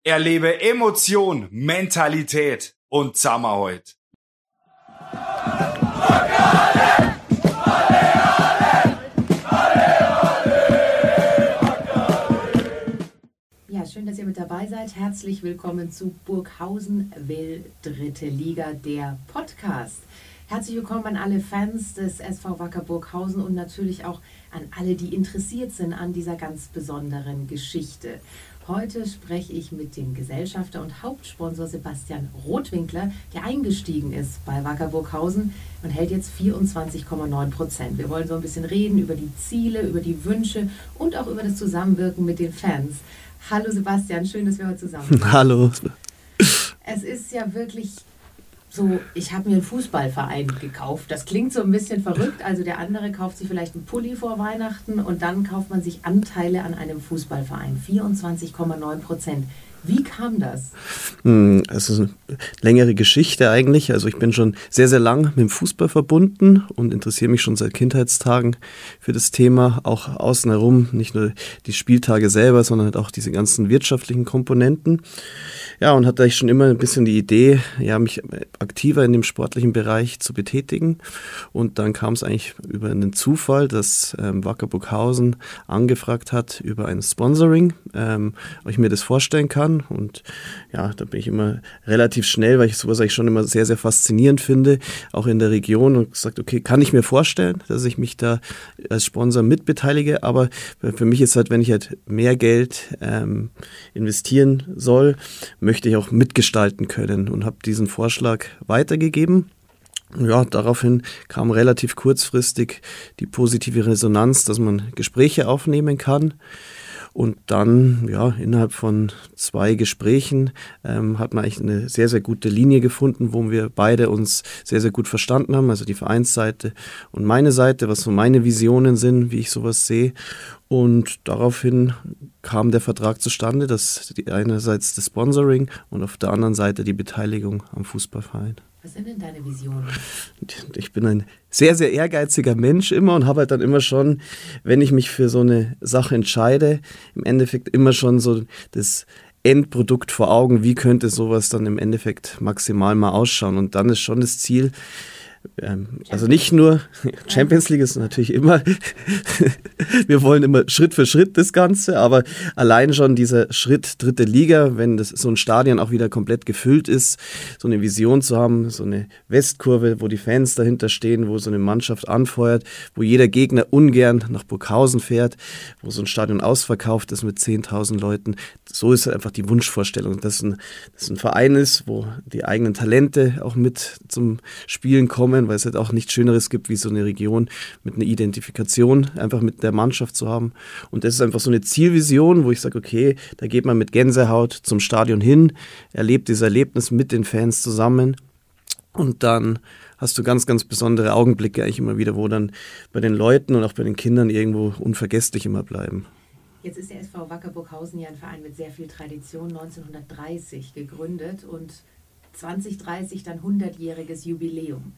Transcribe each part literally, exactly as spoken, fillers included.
Erlebe Emotion, Mentalität und Zusammenhalt. Ja, schön, dass ihr mit dabei seid. Herzlich willkommen zu Burghausen will dritte Liga, der Podcast. Herzlich willkommen an alle Fans des S V Wacker Burghausen und natürlich auch an alle, die interessiert sind an dieser ganz besonderen Geschichte. Heute spreche ich mit dem Gesellschafter und Hauptsponsor Sebastian Rothwinkler, der eingestiegen ist bei Wacker Burghausen und hält jetzt vierundzwanzig Komma neun Prozent. Wir wollen so ein bisschen reden über die Ziele, über die Wünsche und auch über das Zusammenwirken mit den Fans. Hallo Sebastian, schön, dass wir heute zusammen sind. Hallo. Es ist ja wirklich so, ich habe mir einen Fußballverein gekauft. Das klingt so ein bisschen verrückt. Also der andere kauft sich vielleicht einen Pulli vor Weihnachten und dann kauft man sich Anteile an einem Fußballverein. vierundzwanzig Komma neun Prozent. Wie kam das? Es ist eine längere Geschichte eigentlich. Also ich bin schon sehr, sehr lang mit dem Fußball verbunden und interessiere mich schon seit Kindheitstagen für das Thema. Auch außen herum, nicht nur die Spieltage selber, sondern halt auch diese ganzen wirtschaftlichen Komponenten. Ja, und hatte ich schon immer ein bisschen die Idee, ja, mich aktiver in dem sportlichen Bereich zu betätigen. Und dann kam es eigentlich über einen Zufall, dass ähm, Wacker Burghausen angefragt hat über ein Sponsoring, ähm, ob ich mir das vorstellen kann. Und ja, da bin ich immer relativ schnell, weil ich sowas eigentlich schon immer sehr, sehr faszinierend finde, auch in der Region, und gesagt, okay, kann ich mir vorstellen, dass ich mich da als Sponsor mitbeteilige, aber für mich ist halt, wenn ich halt mehr Geld ähm, investieren soll, möchte ich auch mitgestalten können und habe diesen Vorschlag weitergegeben. Ja, daraufhin kam relativ kurzfristig die positive Resonanz, dass man Gespräche aufnehmen kann. Und dann, ja, innerhalb von zwei Gesprächen ähm, hat man eigentlich eine sehr, sehr gute Linie gefunden, wo wir beide uns sehr, sehr gut verstanden haben. Also die Vereinsseite und meine Seite, was so meine Visionen sind, wie ich sowas sehe. Und daraufhin kam der Vertrag zustande, dass die einerseits das Sponsoring und auf der anderen Seite die Beteiligung am Fußballverein. Was sind denn deine Visionen? Ich bin ein sehr, sehr ehrgeiziger Mensch immer und habe halt dann immer schon, wenn ich mich für so eine Sache entscheide, im Endeffekt immer schon so das Endprodukt vor Augen, wie könnte sowas dann im Endeffekt maximal mal ausschauen. Und dann ist schon das Ziel, Ähm, also nicht nur, Champions League ist natürlich immer, wir wollen immer Schritt für Schritt das Ganze, aber allein schon dieser Schritt dritte Liga, wenn das so ein Stadion auch wieder komplett gefüllt ist, so eine Vision zu haben, so eine Westkurve, wo die Fans dahinter stehen, wo so eine Mannschaft anfeuert, wo jeder Gegner ungern nach Burghausen fährt, wo so ein Stadion ausverkauft ist mit zehntausend Leuten, so ist halt einfach die Wunschvorstellung, dass ein, dass ein Verein ist, wo die eigenen Talente auch mit zum Spielen kommen, weil es halt auch nichts Schöneres gibt, wie so eine Region mit einer Identifikation einfach mit der Mannschaft zu haben. Und das ist einfach so eine Zielvision, wo ich sage, okay, da geht man mit Gänsehaut zum Stadion hin, erlebt dieses Erlebnis mit den Fans zusammen und dann hast du ganz, ganz besondere Augenblicke eigentlich immer wieder, wo dann bei den Leuten und auch bei den Kindern irgendwo unvergesslich immer bleiben. Jetzt ist der S V Wacker Burghausen ja ein Verein mit sehr viel Tradition, neunzehnhundertdreißig gegründet und zwanzig dreißig dann hundertjähriges Jubiläum.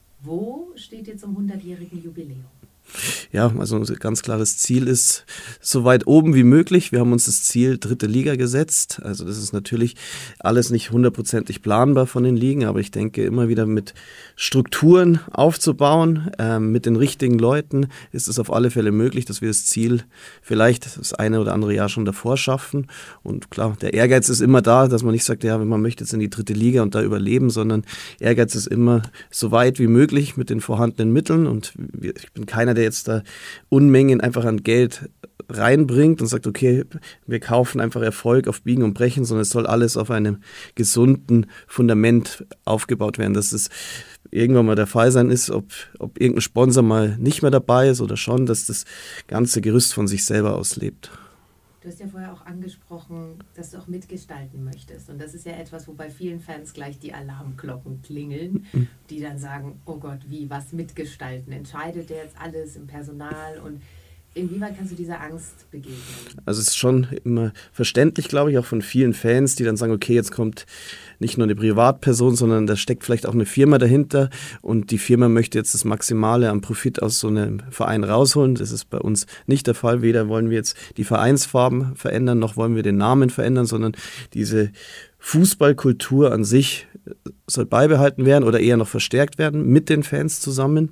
Wo steht ihr zum hundertjährigen Jubiläum? Ja, also unser ganz klares Ziel ist, so weit oben wie möglich. Wir haben uns das Ziel dritte Liga gesetzt. Also das ist natürlich alles nicht hundertprozentig planbar von den Ligen, aber ich denke immer wieder mit Strukturen aufzubauen, ähm, mit den richtigen Leuten ist es auf alle Fälle möglich, dass wir das Ziel vielleicht das eine oder andere Jahr schon davor schaffen. Und klar, der Ehrgeiz ist immer da, dass man nicht sagt, ja, man möchte jetzt in die dritte Liga und da überleben, sondern Ehrgeiz ist immer so weit wie möglich mit den vorhandenen Mitteln und ich bin keiner, der jetzt da Unmengen einfach an Geld reinbringt und sagt, okay, wir kaufen einfach Erfolg auf Biegen und Brechen, sondern es soll alles auf einem gesunden Fundament aufgebaut werden, dass es irgendwann mal der Fall sein ist, ob, ob irgendein Sponsor mal nicht mehr dabei ist oder schon, dass das ganze Gerüst von sich selber auslebt. Du hast ja vorher auch angesprochen, dass du auch mitgestalten möchtest. Und das ist ja etwas, wo bei vielen Fans gleich die Alarmglocken klingeln, die dann sagen, oh Gott, wie, was mitgestalten? Entscheidet der jetzt alles im Personal? Und Inwieweit kannst du dieser Angst begegnen? Also es ist schon immer verständlich, glaube ich, auch von vielen Fans, die dann sagen, okay, jetzt kommt nicht nur eine Privatperson, sondern da steckt vielleicht auch eine Firma dahinter und die Firma möchte jetzt das Maximale am Profit aus so einem Verein rausholen. Das ist bei uns nicht der Fall. Weder wollen wir jetzt die Vereinsfarben verändern, noch wollen wir den Namen verändern, sondern diese Fußballkultur an sich soll beibehalten werden oder eher noch verstärkt werden mit den Fans zusammen.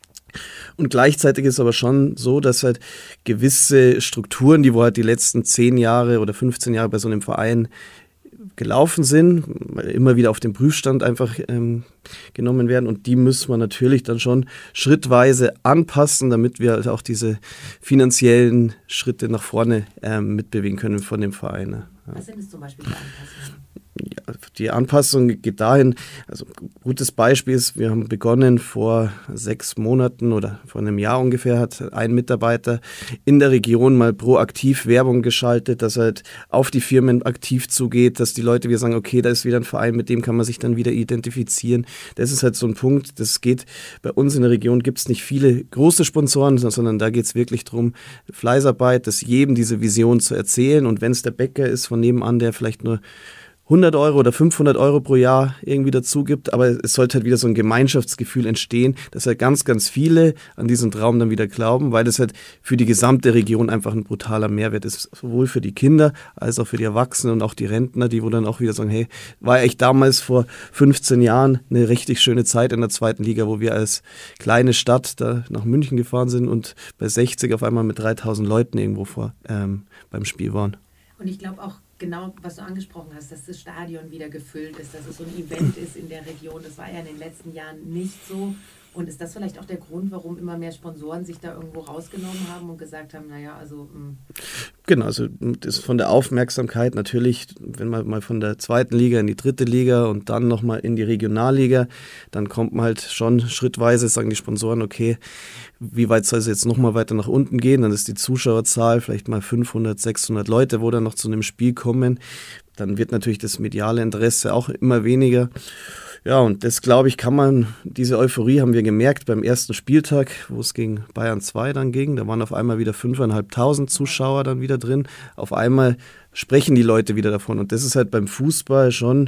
Und gleichzeitig ist es aber schon so, dass halt gewisse Strukturen, die wo halt die letzten zehn Jahre oder fünfzehn Jahre bei so einem Verein gelaufen sind, immer wieder auf den Prüfstand einfach ähm, genommen werden und die müssen wir natürlich dann schon schrittweise anpassen, damit wir halt auch diese finanziellen Schritte nach vorne ähm, mitbewegen können von dem Verein. Ja. Was sind es zum Beispiel für Anpassungen? Ja, die Anpassung geht dahin, also ein gutes Beispiel ist, wir haben begonnen vor sechs Monaten oder vor einem Jahr ungefähr, hat ein Mitarbeiter in der Region mal proaktiv Werbung geschaltet, dass er halt auf die Firmen aktiv zugeht, dass die Leute wieder sagen, okay, da ist wieder ein Verein, mit dem kann man sich dann wieder identifizieren. Das ist halt so ein Punkt, das geht, bei uns in der Region gibt es nicht viele große Sponsoren, sondern da geht es wirklich darum, Fleißarbeit, das jedem diese Vision zu erzählen und wenn es der Bäcker ist von nebenan, der vielleicht nur hundert Euro oder fünfhundert Euro pro Jahr irgendwie dazu gibt, aber es sollte halt wieder so ein Gemeinschaftsgefühl entstehen, dass halt ganz, ganz viele an diesen Traum dann wieder glauben, weil das halt für die gesamte Region einfach ein brutaler Mehrwert ist, sowohl für die Kinder als auch für die Erwachsenen und auch die Rentner, die wo dann auch wieder sagen, hey, war echt damals vor fünfzehn Jahren eine richtig schöne Zeit in der zweiten Liga, wo wir als kleine Stadt da nach München gefahren sind und bei sechzig auf einmal mit dreitausend Leuten irgendwo vor ähm, beim Spiel waren. Und ich glaube auch, genau, was du angesprochen hast, dass das Stadion wieder gefüllt ist, dass es so ein Event ist in der Region. Das war ja in den letzten Jahren nicht so. Und ist das vielleicht auch der Grund, warum immer mehr Sponsoren sich da irgendwo rausgenommen haben und gesagt haben, naja, also... Mh. Genau, also das von der Aufmerksamkeit natürlich, wenn man mal von der zweiten Liga in die dritte Liga und dann nochmal in die Regionalliga, dann kommt man halt schon schrittweise, sagen die Sponsoren, okay, wie weit soll es jetzt nochmal weiter nach unten gehen? Dann ist die Zuschauerzahl vielleicht mal fünfhundert, sechshundert Leute, wo dann noch zu einem Spiel kommen. Dann wird natürlich das mediale Interesse auch immer weniger. Ja, und das, glaube ich, kann man, diese Euphorie haben wir gemerkt beim ersten Spieltag, wo es gegen Bayern zwei dann ging. Da waren auf einmal wieder fünftausendfünfhundert Zuschauer dann wieder drin. Auf einmal sprechen die Leute wieder davon. Und das ist halt beim Fußball schon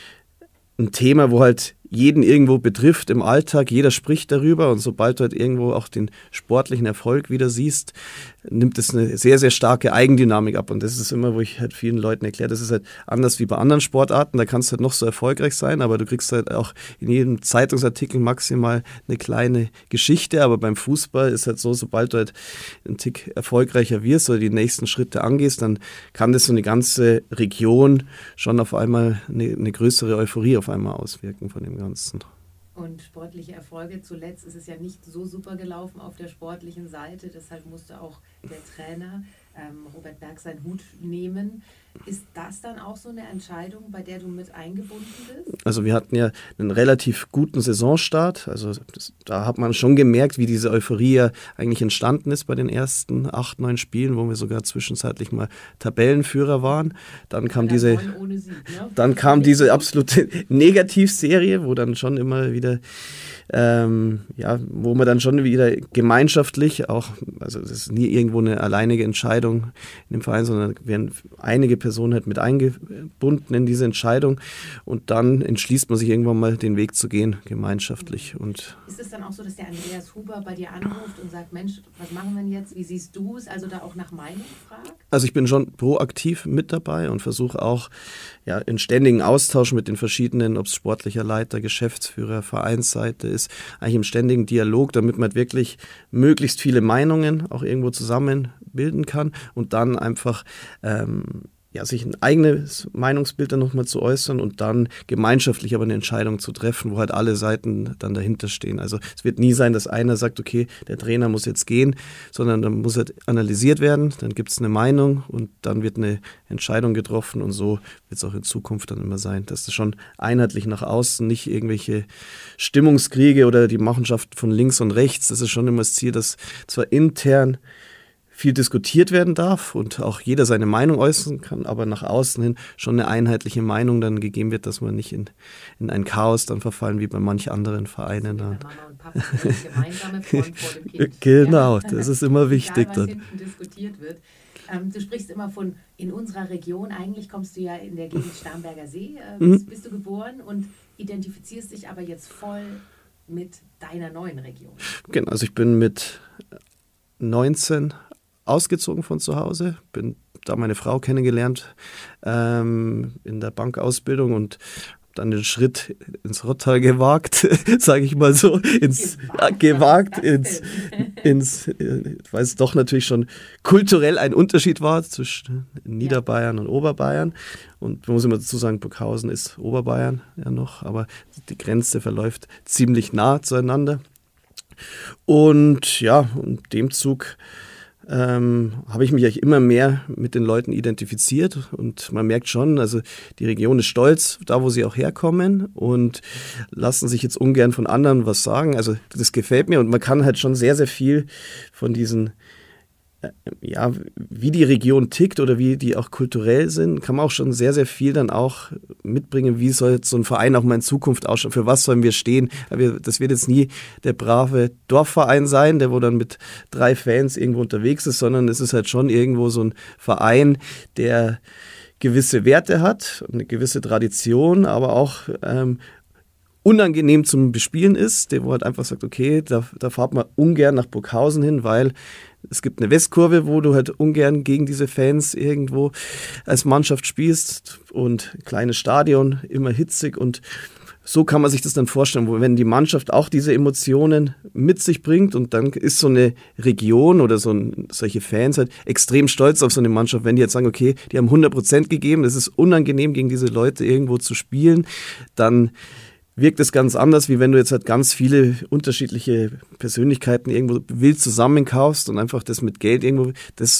ein Thema, wo halt jeden irgendwo betrifft im Alltag, jeder spricht darüber und sobald du halt irgendwo auch den sportlichen Erfolg wieder siehst, nimmt es eine sehr, sehr starke Eigendynamik ab und das ist immer, wo ich halt vielen Leuten erkläre, das ist halt anders wie bei anderen Sportarten, da kannst du halt noch so erfolgreich sein, aber du kriegst halt auch in jedem Zeitungsartikel maximal eine kleine Geschichte, aber beim Fußball ist halt so, sobald du halt einen Tick erfolgreicher wirst oder die nächsten Schritte angehst, dann kann das so eine ganze Region schon auf einmal eine, eine größere Euphorie auf einmal auswirken von dem Ganzen. Und sportliche Erfolge, zuletzt ist es ja nicht so super gelaufen auf der sportlichen Seite, deshalb musste auch der Trainer ähm, Robert Berg seinen Hut nehmen. Ist das dann auch so eine Entscheidung, bei der du mit eingebunden bist? Also wir hatten ja einen relativ guten Saisonstart, also das, da hat man schon gemerkt, wie diese Euphorie ja eigentlich entstanden ist bei den ersten acht, neun Spielen, wo wir sogar zwischenzeitlich mal Tabellenführer waren. Dann kam diese, ohne Sieg, ne? Dann kam diese absolute Negativserie, wo dann schon immer wieder Ähm, ja, wo man dann schon wieder gemeinschaftlich auch, also das ist nie irgendwo eine alleinige Entscheidung in dem Verein, sondern werden einige Personen halt mit eingebunden in diese Entscheidung und dann entschließt man sich irgendwann mal den Weg zu gehen, gemeinschaftlich. Und ist es dann auch so, dass der Andreas Huber bei dir anruft und sagt, Mensch, was machen wir denn jetzt, wie siehst du es, also da auch nach Meinung fragt? Also ich bin schon proaktiv mit dabei und versuche auch ja, in ständigen Austausch mit den verschiedenen, ob es sportlicher Leiter, Geschäftsführer, Vereinsseite ist, eigentlich im ständigen Dialog, damit man wirklich möglichst viele Meinungen auch irgendwo zusammenbilden kann und dann einfach ähm, ja, sich ein eigenes Meinungsbild dann nochmal zu äußern und dann gemeinschaftlich aber eine Entscheidung zu treffen, wo halt alle Seiten dann dahinter stehen. Also es wird nie sein, dass einer sagt, okay, der Trainer muss jetzt gehen, sondern dann muss halt analysiert werden, dann gibt es eine Meinung und dann wird eine Entscheidung getroffen und so wird es auch in Zukunft dann immer sein, dass das schon einheitlich nach außen, nicht irgendwelche Stimmungskriege oder die Machenschaften von links und rechts, das ist schon immer das Ziel, dass zwar intern viel diskutiert werden darf und auch jeder seine Meinung äußern kann, aber nach außen hin schon eine einheitliche Meinung dann gegeben wird, dass man nicht in, in ein Chaos dann verfallen wie bei manch anderen Vereinen. Mama und Papa, gemeinsame Front vor dem Kind. Genau, ja. Das ist immer wichtig. Egal, was hinten diskutiert wird. Ähm, du sprichst immer von in unserer Region, eigentlich kommst du ja in der Gegend Starnberger See, äh, bist, mhm. bist du geboren und identifizierst dich aber jetzt voll mit deiner neuen Region. Genau, also ich bin mit neunzehn ausgezogen von zu Hause, bin da meine Frau kennengelernt ähm, in der Bankausbildung und dann den Schritt ins Rottal gewagt, sage ich mal so, ins gewagt, gewagt ins, ins, weil es doch natürlich schon kulturell ein Unterschied war zwischen Niederbayern und Oberbayern. Und man muss immer dazu sagen, Burghausen ist Oberbayern ja noch, aber die Grenze verläuft ziemlich nah zueinander. Und ja, in dem Zug Ähm, habe ich mich eigentlich immer mehr mit den Leuten identifiziert und man merkt schon, also die Region ist stolz, da wo sie auch herkommen und lassen sich jetzt ungern von anderen was sagen, also das gefällt mir und man kann halt schon sehr, sehr viel von diesen, äh, ja, wie die Region tickt oder wie die auch kulturell sind, kann man auch schon sehr, sehr viel dann auch mitbringen, wie soll jetzt so ein Verein auch mal in Zukunft ausschauen, für was sollen wir stehen, das wird jetzt nie der brave Dorfverein sein, der wo dann mit drei Fans irgendwo unterwegs ist, sondern es ist halt schon irgendwo so ein Verein, der gewisse Werte hat, eine gewisse Tradition, aber auch ähm, unangenehm zum Bespielen ist, der wo halt einfach sagt, okay, da, da fahrt man ungern nach Burghausen hin, weil es gibt eine Westkurve, wo du halt ungern gegen diese Fans irgendwo als Mannschaft spielst und kleines Stadion, immer hitzig und so kann man sich das dann vorstellen, wo wenn die Mannschaft auch diese Emotionen mit sich bringt und dann ist so eine Region oder so ein, solche Fans halt extrem stolz auf so eine Mannschaft, wenn die jetzt sagen, okay, die haben hundert Prozent gegeben, es ist unangenehm gegen diese Leute irgendwo zu spielen, dann wirkt es ganz anders, wie wenn du jetzt halt ganz viele unterschiedliche Persönlichkeiten irgendwo wild zusammenkaufst und einfach das mit Geld irgendwo, das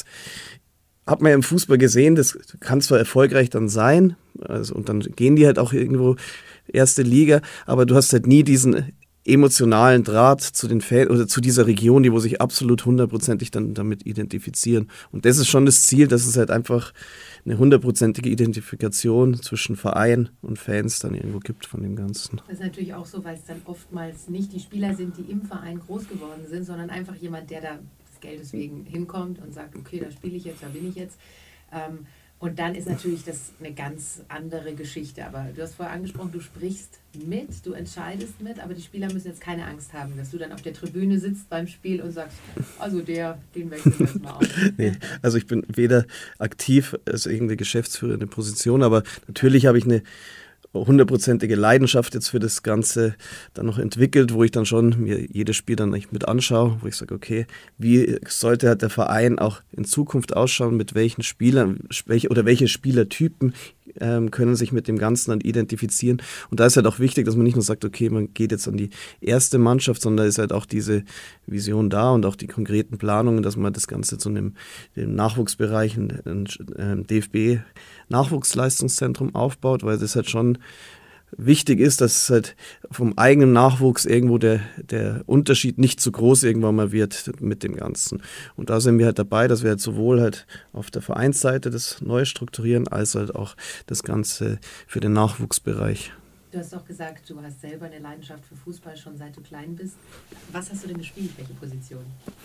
hat man ja im Fußball gesehen, das kann zwar erfolgreich dann sein, also und dann gehen die halt auch irgendwo erste Liga, aber du hast halt nie diesen emotionalen Draht zu den Fans oder zu dieser Region, die wo sich absolut hundertprozentig dann damit identifizieren. Und das ist schon das Ziel, dass es halt einfach eine hundertprozentige Identifikation zwischen Verein und Fans dann irgendwo gibt von dem Ganzen. Das ist natürlich auch so, weil es dann oftmals nicht die Spieler sind, die im Verein groß geworden sind, sondern einfach jemand, der da des Geldes wegen hinkommt und sagt, okay, da spiele ich jetzt, da bin ich jetzt. Ähm, Und dann ist natürlich das eine ganz andere Geschichte. Aber du hast vorher angesprochen, du sprichst mit, du entscheidest mit, aber die Spieler müssen jetzt keine Angst haben, dass du dann auf der Tribüne sitzt beim Spiel und sagst, also der, den wechseln wir jetzt mal auf. Nee, also ich bin weder aktiv als irgendeine geschäftsführende Position, aber natürlich habe ich eine hundertprozentige Leidenschaft jetzt für das Ganze dann noch entwickelt, wo ich dann schon mir jedes Spiel dann echt mit anschaue, wo ich sage, okay, wie sollte halt der Verein auch in Zukunft ausschauen, mit welchen Spielern welche, oder welche Spielertypen ähm, können sich mit dem Ganzen dann identifizieren. Und da ist halt auch wichtig, dass man nicht nur sagt, okay, man geht jetzt an die erste Mannschaft, sondern da ist halt auch diese Vision da und auch die konkreten Planungen, dass man das Ganze zu einem dem Nachwuchsbereich, ein, ein D F B-Nachwuchsleistungszentrum aufbaut, weil das halt schon wichtig ist, dass halt vom eigenen Nachwuchs irgendwo der, der Unterschied nicht zu groß irgendwann mal wird mit dem Ganzen. Und da sind wir halt dabei, dass wir halt sowohl halt auf der Vereinsseite das neu strukturieren, als halt auch das Ganze für den Nachwuchsbereich. Du hast doch gesagt, du hast selber eine Leidenschaft für Fußball schon seit du klein bist. Was hast du denn gespielt? Welche Position?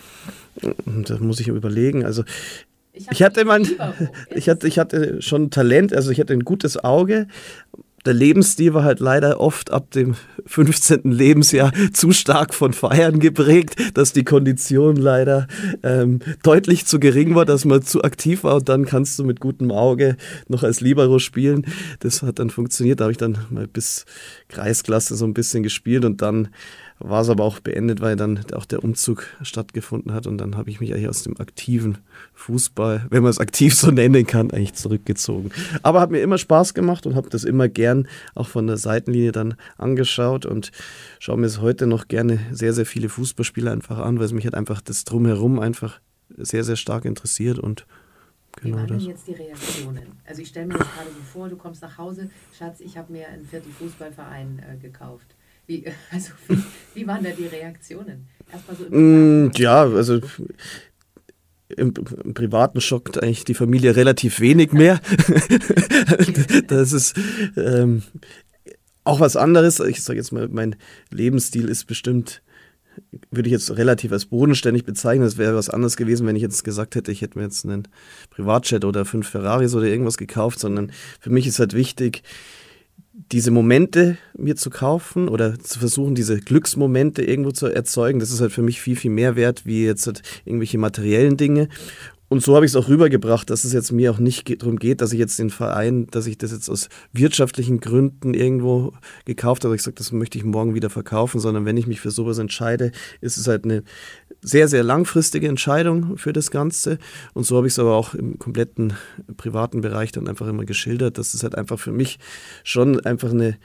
Da muss ich überlegen. Also ich, ich hatte mein, ich hatte, ich hatte schon Talent, also ich hatte ein gutes Auge. Der Lebensstil war halt leider oft ab dem fünfzehnten Lebensjahr zu stark von Feiern geprägt, dass die Kondition leider ähm, deutlich zu gering war, dass man zu aktiv war und dann kannst du mit gutem Auge noch als Libero spielen. Das hat dann funktioniert, da habe ich dann mal bis Kreisklasse so ein bisschen gespielt und dann war es aber auch beendet, weil dann auch der Umzug stattgefunden hat und dann habe ich mich eigentlich aus dem aktiven Fußball, wenn man es aktiv so nennen kann, eigentlich zurückgezogen. Aber hat mir immer Spaß gemacht und habe das immer gern auch von der Seitenlinie dann angeschaut und schaue mir es heute noch gerne sehr, sehr viele Fußballspiele einfach an, weil es mich halt einfach das Drumherum einfach sehr, sehr stark interessiert und genau. Wie waren denn jetzt die Reaktionen? Also ich stelle mir das gerade so vor, du kommst nach Hause, Schatz, ich habe mir einen Viertel-Fußballverein äh, gekauft. Wie, also, wie, wie waren da die Reaktionen? Erstmal so im mm, ja, also im, im Privaten schockt eigentlich die Familie relativ wenig mehr. Das ist ähm, auch was anderes. Ich sage jetzt mal, mein Lebensstil ist bestimmt, würde ich jetzt relativ als bodenständig bezeichnen. Das wäre was anderes gewesen, wenn ich jetzt gesagt hätte, ich hätte mir jetzt einen Privatjet oder fünf Ferraris oder irgendwas gekauft, sondern für mich ist halt wichtig, diese Momente mir zu kaufen oder zu versuchen, diese Glücksmomente irgendwo zu erzeugen. Das ist halt für mich viel, viel mehr wert, wie jetzt halt irgendwelche materiellen Dinge. Und so habe ich es auch rübergebracht, dass es jetzt mir auch nicht ge- darum geht, dass ich jetzt den Verein, dass ich das jetzt aus wirtschaftlichen Gründen irgendwo gekauft habe. Ich sage, das möchte ich morgen wieder verkaufen, sondern wenn ich mich für sowas entscheide, ist es halt eine sehr, sehr langfristige Entscheidung für das Ganze. Und so habe ich es aber auch im kompletten privaten Bereich dann einfach immer geschildert, dass es halt einfach für mich schon einfach eine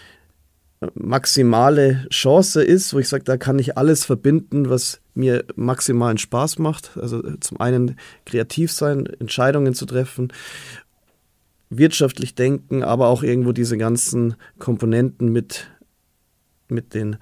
maximale Chance ist, wo ich sage, da kann ich alles verbinden, was mir maximalen Spaß macht. Also zum einen kreativ sein, Entscheidungen zu treffen, wirtschaftlich denken, aber auch irgendwo diese ganzen Komponenten mit, mit den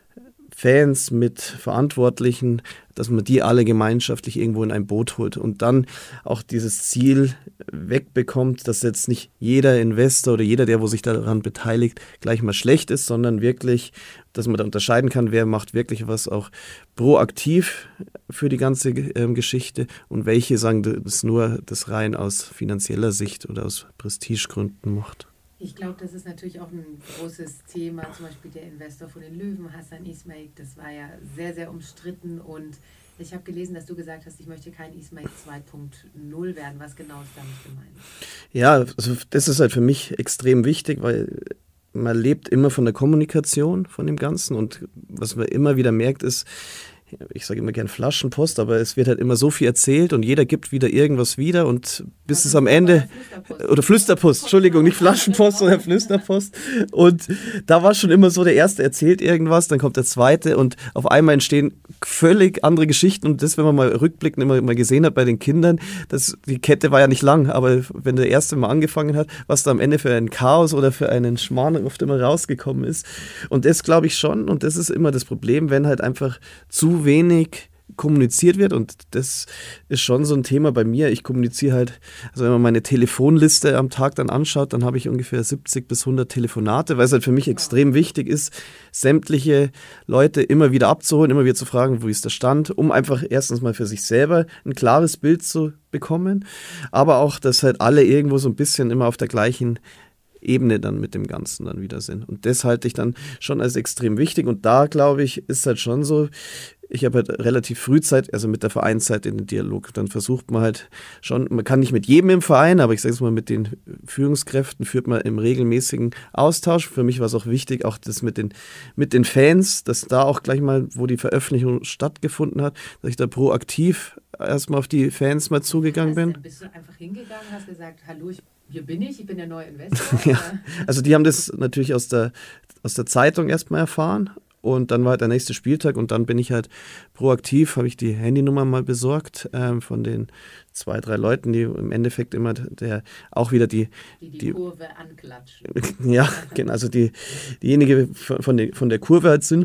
Fans, mit Verantwortlichen, dass man die alle gemeinschaftlich irgendwo in ein Boot holt und dann auch dieses Ziel wegbekommt, dass jetzt nicht jeder Investor oder jeder, der wo sich daran beteiligt, gleich mal schlecht ist, sondern wirklich, dass man da unterscheiden kann, wer macht wirklich was auch proaktiv für die ganze äh, Geschichte und welche sagen, das nur das rein aus finanzieller Sicht oder aus Prestigegründen macht. Ich glaube, das ist natürlich auch ein großes Thema, zum Beispiel der Investor von den Löwen, Hassan Ismail, das war ja sehr, sehr umstritten und ich habe gelesen, dass du gesagt hast, ich möchte kein Ismail zwei Punkt null werden. Was genau ist damit gemeint? Ja, also das ist halt für mich extrem wichtig, weil man lebt immer von der Kommunikation von dem Ganzen und was man immer wieder merkt ist, ich sage immer gern Flaschenpost, aber es wird halt immer so viel erzählt und jeder gibt wieder irgendwas wieder und bis also es am Ende, Flüsterpost. oder Flüsterpost, Entschuldigung, nicht Flaschenpost, sondern Flüsterpost und da war schon immer so, der Erste erzählt irgendwas, dann kommt der Zweite und auf einmal entstehen völlig andere Geschichten und das, wenn man mal rückblickend immer mal gesehen hat bei den Kindern, das, die Kette war ja nicht lang, aber wenn der Erste mal angefangen hat, was da am Ende für ein Chaos oder für einen Schmarrn oft immer rausgekommen ist und das glaube ich schon und das ist immer das Problem, wenn halt einfach zu wenig kommuniziert wird und das ist schon so ein Thema bei mir. Ich kommuniziere halt, also wenn man meine Telefonliste am Tag dann anschaut, dann habe ich ungefähr siebzig bis hundert Telefonate, weil es halt für mich extrem wichtig ist, sämtliche Leute immer wieder abzuholen, immer wieder zu fragen, wo ist der Stand, um einfach erstens mal für sich selber ein klares Bild zu bekommen, aber auch, dass halt alle irgendwo so ein bisschen immer auf der gleichen Ebene dann mit dem Ganzen dann wieder sind. Und das halte ich dann schon als extrem wichtig. Und da, glaube ich, ist halt schon so, ich habe halt relativ frühzeitig, also mit der Vereinszeit in den Dialog, dann versucht man halt schon, man kann nicht mit jedem im Verein, aber ich sage es mal, mit den Führungskräften führt man im regelmäßigen Austausch. Für mich war es auch wichtig, auch das mit den, mit den Fans, dass da auch gleich mal, wo die Veröffentlichung stattgefunden hat, dass ich da proaktiv erstmal auf die Fans mal zugegangen bin. Bist du einfach hingegangen, hast gesagt, hallo, ich hier bin ich, ich bin der neue Investor. Ja, also die haben das natürlich aus der, aus der Zeitung erstmal erfahren und dann war halt der nächste Spieltag und dann bin ich halt proaktiv, habe ich die Handynummer mal besorgt ähm, von den zwei, drei Leuten, die im Endeffekt immer der auch wieder die... Die die, die Kurve anklatschen. Ja, genau, also die, diejenige von, der, von der Kurve halt sind.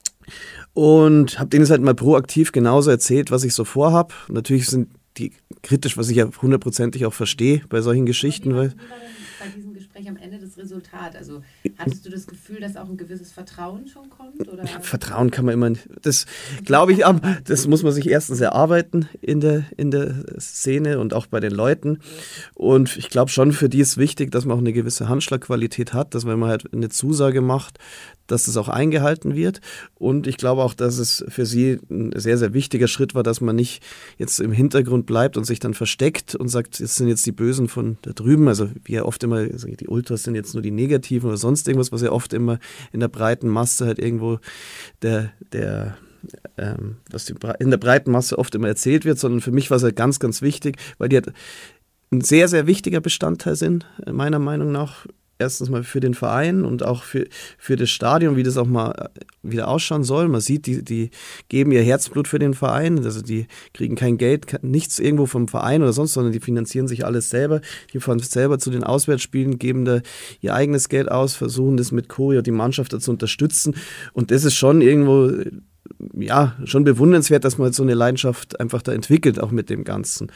Und habe denen es halt mal proaktiv genauso erzählt, was ich so vorhab. Natürlich sind die kritisch, was ich ja hundertprozentig auch verstehe bei solchen Geschichten. Wie war, weil wie war denn bei diesem Gespräch am Ende das Resultat? Also hattest du das Gefühl, dass auch ein gewisses Vertrauen schon kommt? Oder? Ja, Vertrauen kann man immer, das glaube ich, das muss man sich erstens erarbeiten in der, in der Szene und auch bei den Leuten. Und ich glaube schon, für die ist wichtig, dass man auch eine gewisse Handschlagqualität hat, dass wenn man halt eine Zusage macht, dass das auch eingehalten wird. Und ich glaube auch, dass es für sie ein sehr, sehr wichtiger Schritt war, dass man nicht jetzt im Hintergrund bleibt und sich dann versteckt und sagt, es sind jetzt die Bösen von da drüben. Also wie ja oft immer, die Ultras sind jetzt nur die Negativen oder sonst irgendwas, was ja oft immer in der breiten Masse halt irgendwo der, der ähm, was die, in der breiten Masse oft immer erzählt wird, sondern für mich war es halt ganz, ganz wichtig, weil die halt ein sehr, sehr wichtiger Bestandteil sind, meiner Meinung nach. Erstens mal für den Verein und auch für, für das Stadion, wie das auch mal wieder ausschauen soll. Man sieht, die, die geben ihr Herzblut für den Verein. Also die kriegen kein Geld, nichts irgendwo vom Verein oder sonst, sondern die finanzieren sich alles selber. Die fahren selber zu den Auswärtsspielen, geben da ihr eigenes Geld aus, versuchen das mit Choreo die Mannschaft zu unterstützen. Und das ist schon irgendwo ja, schon bewundernswert, dass man halt so eine Leidenschaft einfach da entwickelt, auch mit dem Ganzen.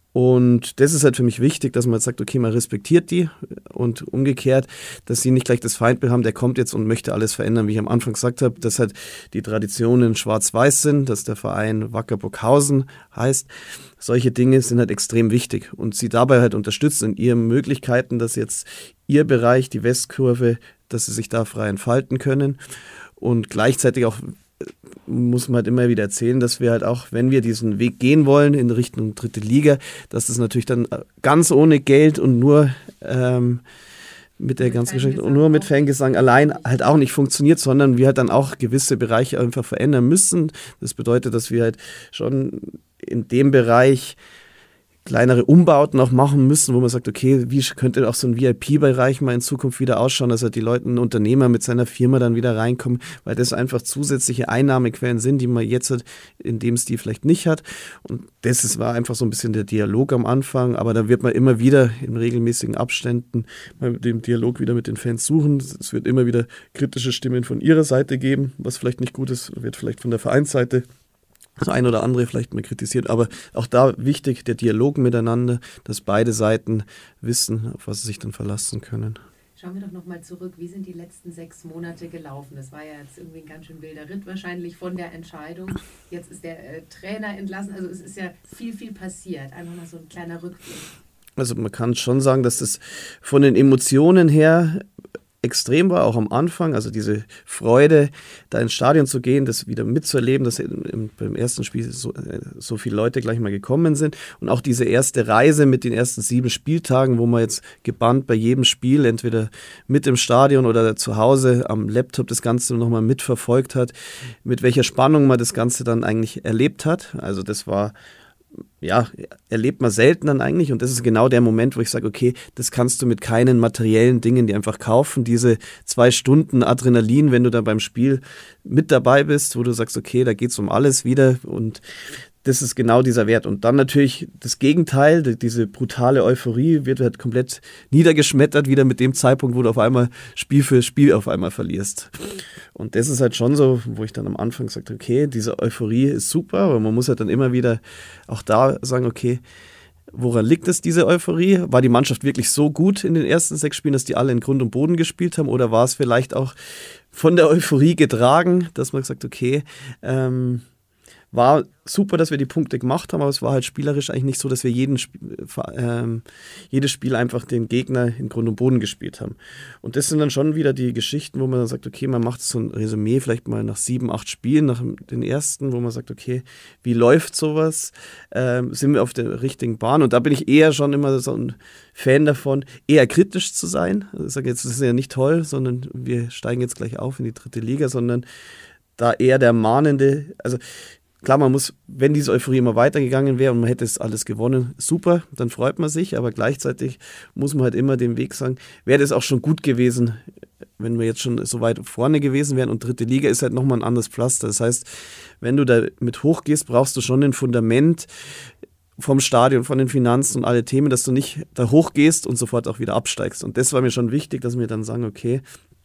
Und das ist halt für mich wichtig, dass man halt sagt, okay, man respektiert die und umgekehrt, dass sie nicht gleich das Feindbild haben, der kommt jetzt und möchte alles verändern, wie ich am Anfang gesagt habe, dass halt die Traditionen schwarz-weiß sind, dass der Verein Wacker Burghausen heißt. Solche Dinge sind halt extrem wichtig und sie dabei halt unterstützen in ihren Möglichkeiten, dass jetzt ihr Bereich, die Westkurve, dass sie sich da frei entfalten können und gleichzeitig auch muss man halt immer wieder erzählen, dass wir halt auch, wenn wir diesen Weg gehen wollen in Richtung dritte Liga, dass das natürlich dann ganz ohne Geld und nur ähm, mit der mit ganzen Geschichte und nur mit Fangesang allein halt auch nicht funktioniert, sondern wir halt dann auch gewisse Bereiche einfach verändern müssen. Das bedeutet, dass wir halt schon in dem Bereich kleinere Umbauten auch machen müssen, wo man sagt, okay, wie könnte auch so ein V I P-Bereich mal in Zukunft wieder ausschauen, dass halt die Leute, ein Unternehmer mit seiner Firma dann wieder reinkommen, weil das einfach zusätzliche Einnahmequellen sind, die man jetzt halt in dem Stil vielleicht nicht hat. Und das ist, war einfach so ein bisschen der Dialog am Anfang, aber da wird man immer wieder in regelmäßigen Abständen mal den Dialog wieder mit den Fans suchen. Es wird immer wieder kritische Stimmen von ihrer Seite geben, was vielleicht nicht gut ist, wird vielleicht von der Vereinsseite das ein oder andere vielleicht mal kritisiert, aber auch da wichtig, der Dialog miteinander, dass beide Seiten wissen, auf was sie sich dann verlassen können. Schauen wir doch nochmal zurück, wie sind die letzten sechs Monate gelaufen? Das war ja jetzt irgendwie ein ganz schön wilder Ritt wahrscheinlich von der Entscheidung. Jetzt ist der äh, Trainer entlassen, also es ist ja viel, viel passiert. Einfach mal so ein kleiner Rückblick. Also man kann schon sagen, dass das von den Emotionen her extrem war, auch am Anfang, also diese Freude, da ins Stadion zu gehen, das wieder mitzuerleben, dass im, im, beim ersten Spiel so, so viele Leute gleich mal gekommen sind und auch diese erste Reise mit den ersten sieben Spieltagen, wo man jetzt gebannt bei jedem Spiel, entweder mit im Stadion oder zu Hause am Laptop das Ganze nochmal mitverfolgt hat, mit welcher Spannung man das Ganze dann eigentlich erlebt hat. Also das war ja, erlebt man selten dann eigentlich und das ist genau der Moment, wo ich sage, okay, das kannst du mit keinen materiellen Dingen dir einfach kaufen, diese zwei Stunden Adrenalin, wenn du da beim Spiel mit dabei bist, wo du sagst, okay, da geht's um alles wieder und das ist genau dieser Wert. Und dann natürlich das Gegenteil, diese brutale Euphorie wird halt komplett niedergeschmettert, wieder mit dem Zeitpunkt, wo du auf einmal Spiel für Spiel auf einmal verlierst. Und das ist halt schon so, wo ich dann am Anfang sagte, okay, diese Euphorie ist super, aber man muss halt dann immer wieder auch da sagen, okay, woran liegt es, diese Euphorie? War die Mannschaft wirklich so gut in den ersten sechs Spielen, dass die alle in Grund und Boden gespielt haben? Oder war es vielleicht auch von der Euphorie getragen, dass man gesagt, okay, ähm, war super, dass wir die Punkte gemacht haben, aber es war halt spielerisch eigentlich nicht so, dass wir jeden Sp- ähm, jedes Spiel einfach den Gegner in Grund und Boden gespielt haben. Und das sind dann schon wieder die Geschichten, wo man dann sagt, okay, man macht so ein Resümee vielleicht mal nach sieben, acht Spielen, nach den ersten, wo man sagt, okay, wie läuft sowas? Ähm, sind wir auf der richtigen Bahn? Und da bin ich eher schon immer so ein Fan davon, eher kritisch zu sein. Also ich sage jetzt, das ist ja nicht toll, sondern wir steigen jetzt gleich auf in die dritte Liga, sondern da eher der mahnende, also klar, man muss, wenn diese Euphorie immer weitergegangen wäre und man hätte es alles gewonnen, super, dann freut man sich, aber gleichzeitig muss man halt immer den Weg sagen, wäre das auch schon gut gewesen, wenn wir jetzt schon so weit vorne gewesen wären und dritte Liga ist halt nochmal ein anderes Pflaster. Das heißt, wenn du da mit hochgehst, brauchst du schon ein Fundament vom Stadion, von den Finanzen und alle Themen, dass du nicht da hochgehst und sofort auch wieder absteigst. Und das war mir schon wichtig, dass wir dann sagen, okay,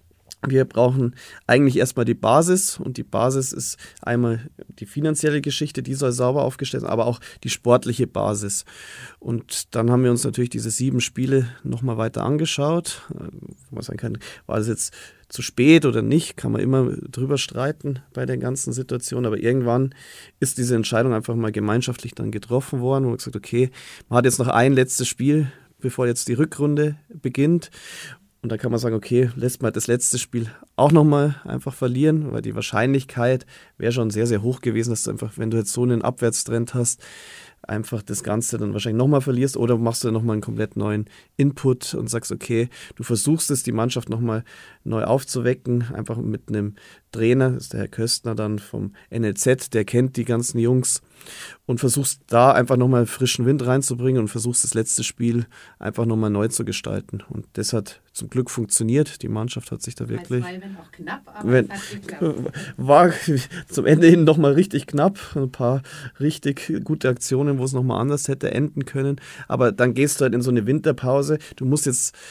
wir brauchen eigentlich erstmal die Basis und die Basis ist einmal die finanzielle Geschichte, die soll sauber aufgestellt sein, aber auch die sportliche Basis. Und dann haben wir uns natürlich diese sieben Spiele nochmal weiter angeschaut. Wo man sagen kann, war das jetzt zu spät oder nicht, kann man immer drüber streiten bei der ganzen Situation, aber irgendwann ist diese Entscheidung einfach mal gemeinschaftlich dann getroffen worden, wo man gesagt hat, okay, man hat jetzt noch ein letztes Spiel, bevor jetzt die Rückrunde beginnt. Und da kann man sagen, okay, lässt man das letzte Spiel auch nochmal einfach verlieren, weil die Wahrscheinlichkeit wäre schon sehr, sehr hoch gewesen, dass du einfach, wenn du jetzt so einen Abwärtstrend hast, einfach das Ganze dann wahrscheinlich nochmal verlierst oder machst du nochmal einen komplett neuen Input und sagst, okay, du versuchst es, die Mannschaft nochmal neu aufzuwecken, einfach mit einem Trainer, das ist der Herr Köstner dann vom N L Z, der kennt die ganzen Jungs und versuchst da einfach nochmal frischen Wind reinzubringen und versuchst das letzte Spiel einfach nochmal neu zu gestalten. Und das hat zum Glück funktioniert. Die Mannschaft hat sich da wirklich... Mal zwei, wenn auch knapp, aber wenn, es hat geklappt. War zum Ende hin nochmal richtig knapp. Ein paar richtig gute Aktionen, wo es nochmal anders hätte enden können. Aber dann gehst du halt in so eine Winterpause. Du musst jetzt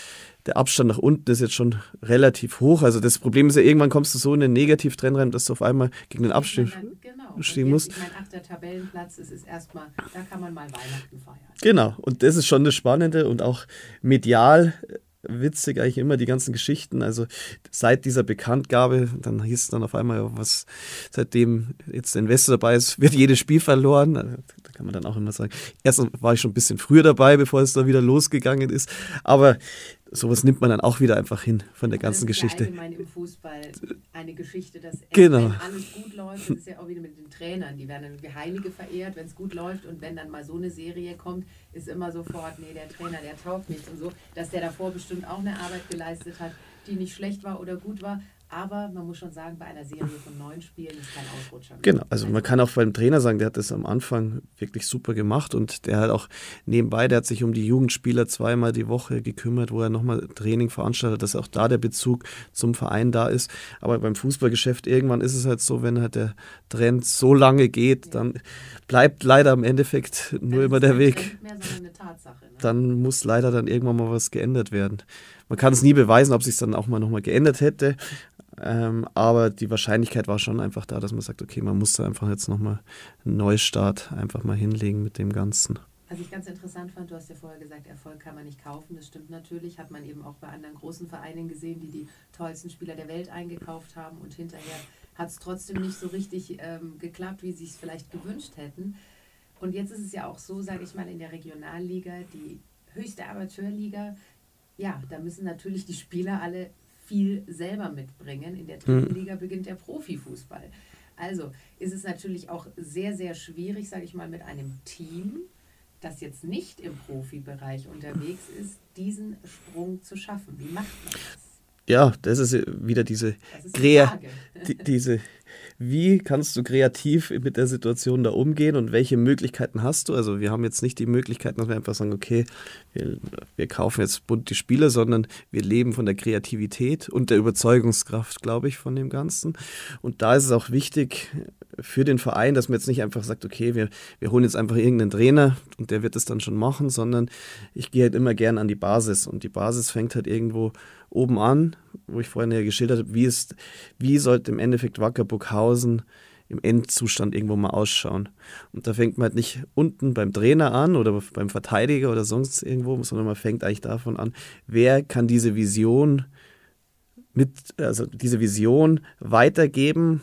der Abstand nach unten ist jetzt schon relativ hoch. Also das Problem ist ja, irgendwann kommst du so in den Negativtrend rein, dass du auf einmal gegen den Abstieg genau. stehen jetzt, musst. Ich meine, achter Tabellenplatz, es ist erstmal, da kann man mal Weihnachten feiern. Genau, und das ist schon das Spannende und auch medial witzig eigentlich immer die ganzen Geschichten. Also seit dieser Bekanntgabe, dann hieß es dann auf einmal, was seitdem jetzt der Investor dabei ist, wird jedes Spiel verloren. Also, da kann man dann auch immer sagen, erst war ich schon ein bisschen früher dabei, bevor es da wieder losgegangen ist. Aber sowas nimmt man dann auch wieder einfach hin von der ganzen das ist Geschichte. Ja allgemein im Fußball eine Geschichte, dass erst, genau. wenn alles gut läuft, das ist ja auch wieder mit den Trainern, die werden dann wie Heilige verehrt, wenn es gut läuft, und wenn dann mal so eine Serie kommt, ist immer sofort, nee, der Trainer, der taugt nichts und so, dass der davor bestimmt auch eine Arbeit geleistet hat, die nicht schlecht war oder gut war. Aber man muss schon sagen, bei einer Serie von neun Spielen ist kein Ausrutscher mehr. Genau, also man kann auch beim Trainer sagen, der hat das am Anfang wirklich super gemacht und der hat auch nebenbei, der hat sich um die Jugendspieler zweimal die Woche gekümmert, wo er nochmal Training veranstaltet, dass auch da der Bezug zum Verein da ist. Aber beim Fußballgeschäft irgendwann ist es halt so, wenn halt der Trend so lange geht, ja. dann bleibt leider im Endeffekt nur das immer der Weg. Trend mehr, sondern eine Tatsache, ne? Dann muss leider dann irgendwann mal was geändert werden. Man kann es nie beweisen, ob es sich dann auch mal nochmal geändert hätte. Ähm, aber die Wahrscheinlichkeit war schon einfach da, dass man sagt, okay, man muss da einfach jetzt nochmal einen Neustart einfach mal hinlegen mit dem Ganzen. Was ich ganz interessant fand, du hast ja vorher gesagt, Erfolg kann man nicht kaufen, das stimmt natürlich, hat man eben auch bei anderen großen Vereinen gesehen, die die tollsten Spieler der Welt eingekauft haben und hinterher hat es trotzdem nicht so richtig ähm, geklappt, wie sie es vielleicht gewünscht hätten. Und jetzt ist es ja auch so, sage ich mal, in der Regionalliga, die höchste Amateurliga, ja, da müssen natürlich die Spieler alle viel selber mitbringen. In der dritten Liga beginnt der Profifußball. Also ist es natürlich auch sehr, sehr schwierig, sage ich mal, mit einem Team, das jetzt nicht im Profibereich unterwegs ist, diesen Sprung zu schaffen. Wie macht man das? Ja, das ist wieder diese, das ist die Frage. die, diese, wie kannst du kreativ mit der Situation da umgehen und welche Möglichkeiten hast du? Also wir haben jetzt nicht die Möglichkeiten, dass wir einfach sagen, okay, wir, wir kaufen jetzt bunt die Spiele, sondern wir leben von der Kreativität und der Überzeugungskraft, glaube ich, von dem Ganzen. Und da ist es auch wichtig für den Verein, dass man jetzt nicht einfach sagt, okay, wir, wir holen jetzt einfach irgendeinen Trainer und der wird es dann schon machen, sondern ich gehe halt immer gern an die Basis und die Basis fängt halt irgendwo oben an, wo ich vorhin ja geschildert habe, wie, ist, wie sollte im Endeffekt Wacker Burghausen im Endzustand irgendwo mal ausschauen. Und da fängt man halt nicht unten beim Trainer an oder beim Verteidiger oder sonst irgendwo, sondern man fängt eigentlich davon an, wer kann diese Vision mit, also diese Vision weitergeben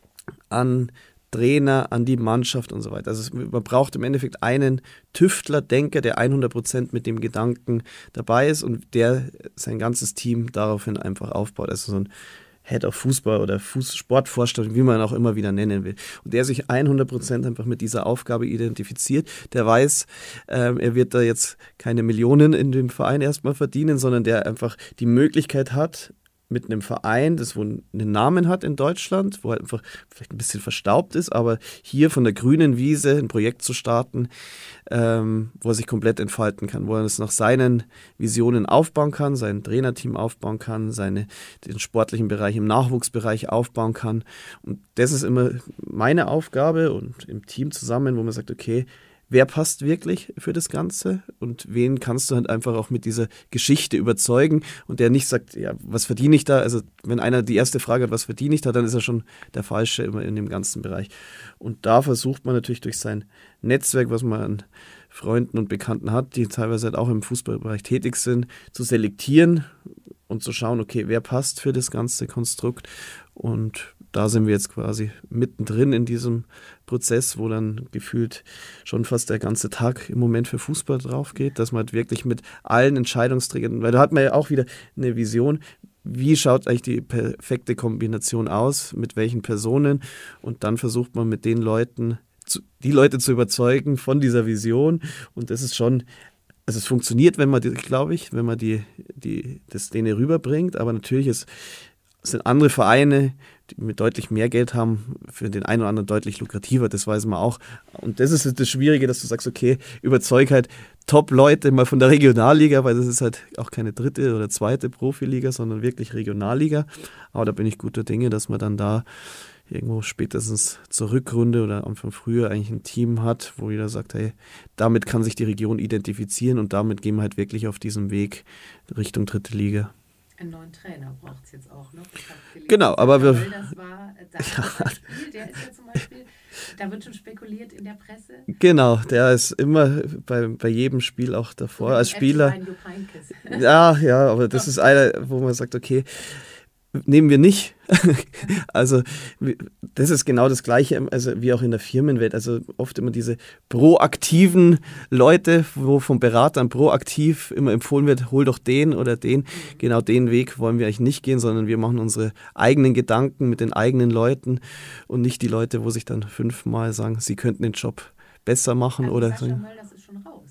an Trainer, an die Mannschaft und so weiter. Also man braucht im Endeffekt einen Tüftler, Denker, der hundert Prozent mit dem Gedanken dabei ist und der sein ganzes Team daraufhin einfach aufbaut. Also so ein Head of Fußball oder Fuß- Sportvorstand, wie man auch immer wieder nennen will. Und der sich hundert Prozent einfach mit dieser Aufgabe identifiziert, der weiß, ähm, er wird da jetzt keine Millionen in dem Verein erstmal verdienen, sondern der einfach die Möglichkeit hat, mit einem Verein, das wo einen Namen hat in Deutschland, wo halt einfach vielleicht ein bisschen verstaubt ist, aber hier von der grünen Wiese ein Projekt zu starten, ähm, wo er sich komplett entfalten kann, wo er es nach seinen Visionen aufbauen kann, sein Trainerteam aufbauen kann, seine, den sportlichen Bereich im Nachwuchsbereich aufbauen kann. Und das ist immer meine Aufgabe und im Team zusammen, wo man sagt, okay, wer passt wirklich für das Ganze und wen kannst du halt einfach auch mit dieser Geschichte überzeugen und der nicht sagt, ja, was verdiene ich da? Also wenn einer die erste Frage hat, was verdiene ich da, dann ist er schon der Falsche immer in dem ganzen Bereich. Und da versucht man natürlich durch sein Netzwerk, was man an Freunden und Bekannten hat, die teilweise halt auch im Fußballbereich tätig sind, zu selektieren und zu schauen, okay, wer passt für das ganze Konstrukt. Und da sind wir jetzt quasi mittendrin in diesem Prozess, wo dann gefühlt schon fast der ganze Tag im Moment für Fußball drauf geht, dass man halt wirklich mit allen Entscheidungsträgern, weil da hat man ja auch wieder eine Vision, wie schaut eigentlich die perfekte Kombination aus, mit welchen Personen, und dann versucht man mit den Leuten, die Leute zu überzeugen von dieser Vision, und das ist schon, also es funktioniert, wenn man, glaube ich, wenn man die, die, das denen rüberbringt, aber natürlich ist Es sind andere Vereine, die mit deutlich mehr Geld haben, für den einen oder anderen deutlich lukrativer, das weiß man auch. Und das ist das Schwierige, dass du sagst, okay, überzeug halt Top-Leute mal von der Regionalliga, weil das ist halt auch keine dritte oder zweite Profiliga, sondern wirklich Regionalliga. Aber da bin ich guter Dinge, dass man dann da irgendwo spätestens zur Rückrunde oder Anfang früher eigentlich ein Team hat, wo jeder sagt, hey, damit kann sich die Region identifizieren und damit gehen wir halt wirklich auf diesem Weg Richtung dritte Liga. Einen neuen Trainer braucht es jetzt auch noch. Gelesen, genau, aber wir... Das war da ja. Spiel, der ist ja zum Beispiel, da wird schon spekuliert in der Presse. Genau, der ist immer bei, bei jedem Spiel auch davor als Spieler. Ja, ja, aber das ist einer, wo man sagt, okay, nehmen wir nicht. Also das ist genau das Gleiche, also wie auch in der Firmenwelt. Also oft immer diese proaktiven Leute, wo vom Beratern proaktiv immer empfohlen wird, hol doch den oder den. Genau den Weg wollen wir eigentlich nicht gehen, sondern wir machen unsere eigenen Gedanken mit den eigenen Leuten und nicht die Leute, wo sich dann fünfmal sagen, sie könnten den Job besser machen. Also oder Sascha Möll, das ist schon raus.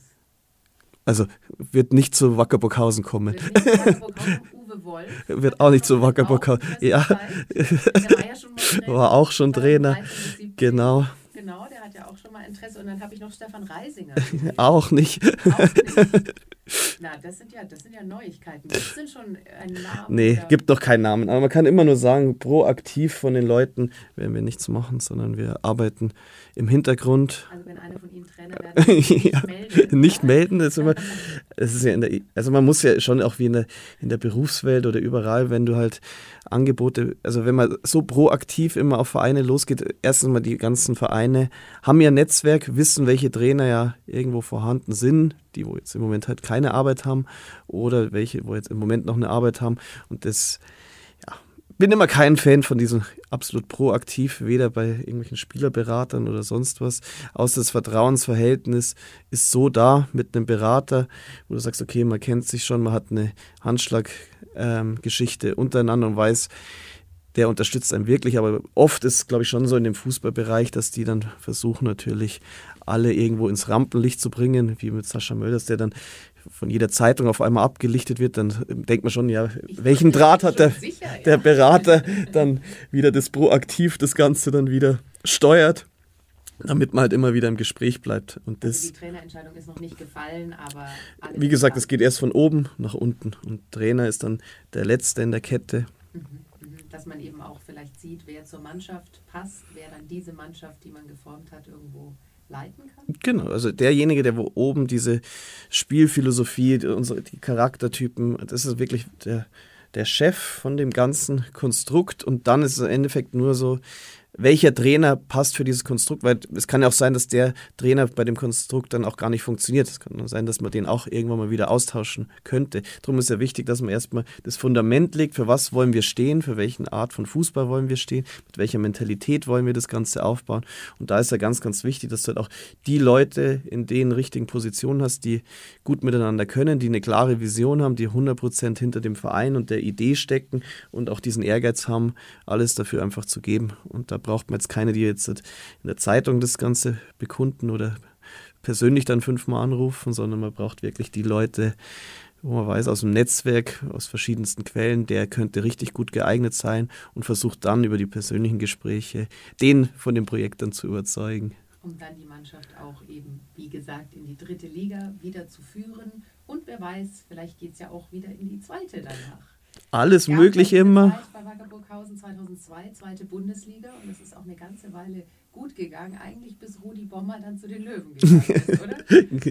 Also wird nicht zu Wacker Burghausen kommen. Wird nicht zu Wacker Burghausen. Uwe Wolf. Wird auch nicht zu Wacker Burghausen. Ja. Der war ja schon mal Trainer. War auch schon Trainer. Genau. Genau, der hat ja auch schon mal Interesse. Und dann habe ich noch Stefan Reisinger. Auch nicht. Auch nicht. Na, das sind ja, das sind ja Neuigkeiten. Gibt es denn schon einen Namen? Nee, oder? Gibt noch keinen Namen. Aber man kann immer nur sagen, proaktiv von den Leuten werden wir nichts machen, sondern wir arbeiten im Hintergrund. Also wenn einer von Ihnen Trainer werden, nicht ja, melden. Nicht melden. Ist immer, es ist ja in der, also man muss ja schon auch wie in der, in der Berufswelt oder überall, wenn du halt Angebote, also wenn man so proaktiv immer auf Vereine losgeht, erstens mal die ganzen Vereine haben ja Netzwerk, wissen, welche Trainer ja irgendwo vorhanden sind, die wo jetzt im Moment halt keine Arbeit haben oder welche, wo jetzt im Moment noch eine Arbeit haben und das, ja, bin immer kein Fan von diesem absolut proaktiv, weder bei irgendwelchen Spielerberatern oder sonst was, außer das Vertrauensverhältnis ist so da mit einem Berater, wo du sagst, okay, man kennt sich schon, man hat eine Handschlaggeschichte ähm, untereinander und weiß, der unterstützt einen wirklich, aber oft ist es, glaube ich, schon so in dem Fußballbereich, dass die dann versuchen natürlich alle irgendwo ins Rampenlicht zu bringen, wie mit Sascha Mölders, der dann von jeder Zeitung auf einmal abgelichtet wird, dann denkt man schon, ja, welchen Draht hat der, sicher, ja. der Berater dann wieder das proaktiv das Ganze dann wieder steuert, damit man halt immer wieder im Gespräch bleibt. Und das, also die Trainerentscheidung ist noch nicht gefallen, aber... Wie gesagt, es geht erst von oben nach unten und Trainer ist dann der Letzte in der Kette. Mhm. Dass man eben auch vielleicht sieht, wer zur Mannschaft passt, wer dann diese Mannschaft, die man geformt hat, irgendwo leiten kann? Genau, also derjenige, der wo oben diese Spielphilosophie, die, unsere, die Charaktertypen, das ist wirklich der, der Chef von dem ganzen Konstrukt und dann ist es im Endeffekt nur so, welcher Trainer passt für dieses Konstrukt, weil es kann ja auch sein, dass der Trainer bei dem Konstrukt dann auch gar nicht funktioniert. Es kann sein, dass man den auch irgendwann mal wieder austauschen könnte. Darum ist ja wichtig, dass man erstmal das Fundament legt, für was wollen wir stehen, für welche Art von Fußball wollen wir stehen, mit welcher Mentalität wollen wir das Ganze aufbauen. Und da ist ja ganz, ganz wichtig, dass du halt auch die Leute in den richtigen Positionen hast, die gut miteinander können, die eine klare Vision haben, die hundert Prozent hinter dem Verein und der Idee stecken und auch diesen Ehrgeiz haben, alles dafür einfach zu geben. Und da braucht man jetzt keine, die jetzt in der Zeitung das Ganze bekunden oder persönlich dann fünfmal anrufen, sondern man braucht wirklich die Leute, wo man weiß, aus dem Netzwerk, aus verschiedensten Quellen, der könnte richtig gut geeignet sein und versucht dann über die persönlichen Gespräche den von dem Projekt dann zu überzeugen. Um dann die Mannschaft auch eben, wie gesagt, in die dritte Liga wieder zu führen und wer weiß, vielleicht geht es ja auch wieder in die zweite danach. Alles ja, möglich immer. Zeit bei Wacker Burghausen zweitausendzwei, zweite Bundesliga und es ist auch eine ganze Weile gut gegangen, eigentlich bis Rudi Bommer dann zu den Löwen gegangen ist, oder?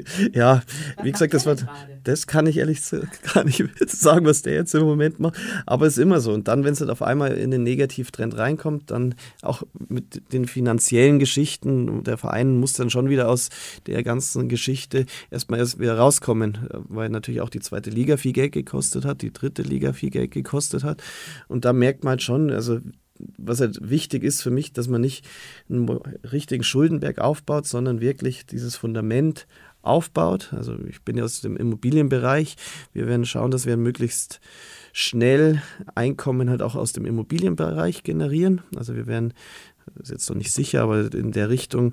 Ja, was wie gesagt, das war, das kann ich ehrlich gar nicht sagen, was der jetzt im Moment macht, aber es ist immer so. Und dann, wenn es halt auf einmal in den Negativtrend reinkommt, dann auch mit den finanziellen Geschichten, der Verein muss dann schon wieder aus der ganzen Geschichte erstmal erst wieder rauskommen, weil natürlich auch die zweite Liga viel Geld gekostet hat, die dritte Liga viel Geld gekostet hat. Und da merkt man halt schon, also was halt wichtig ist für mich, dass man nicht einen richtigen Schuldenberg aufbaut, sondern wirklich dieses Fundament aufbaut. Also ich bin ja aus dem Immobilienbereich. Wir werden schauen, dass wir möglichst schnell Einkommen halt auch aus dem Immobilienbereich generieren. Also wir werden, das ist jetzt noch nicht sicher, aber in der Richtung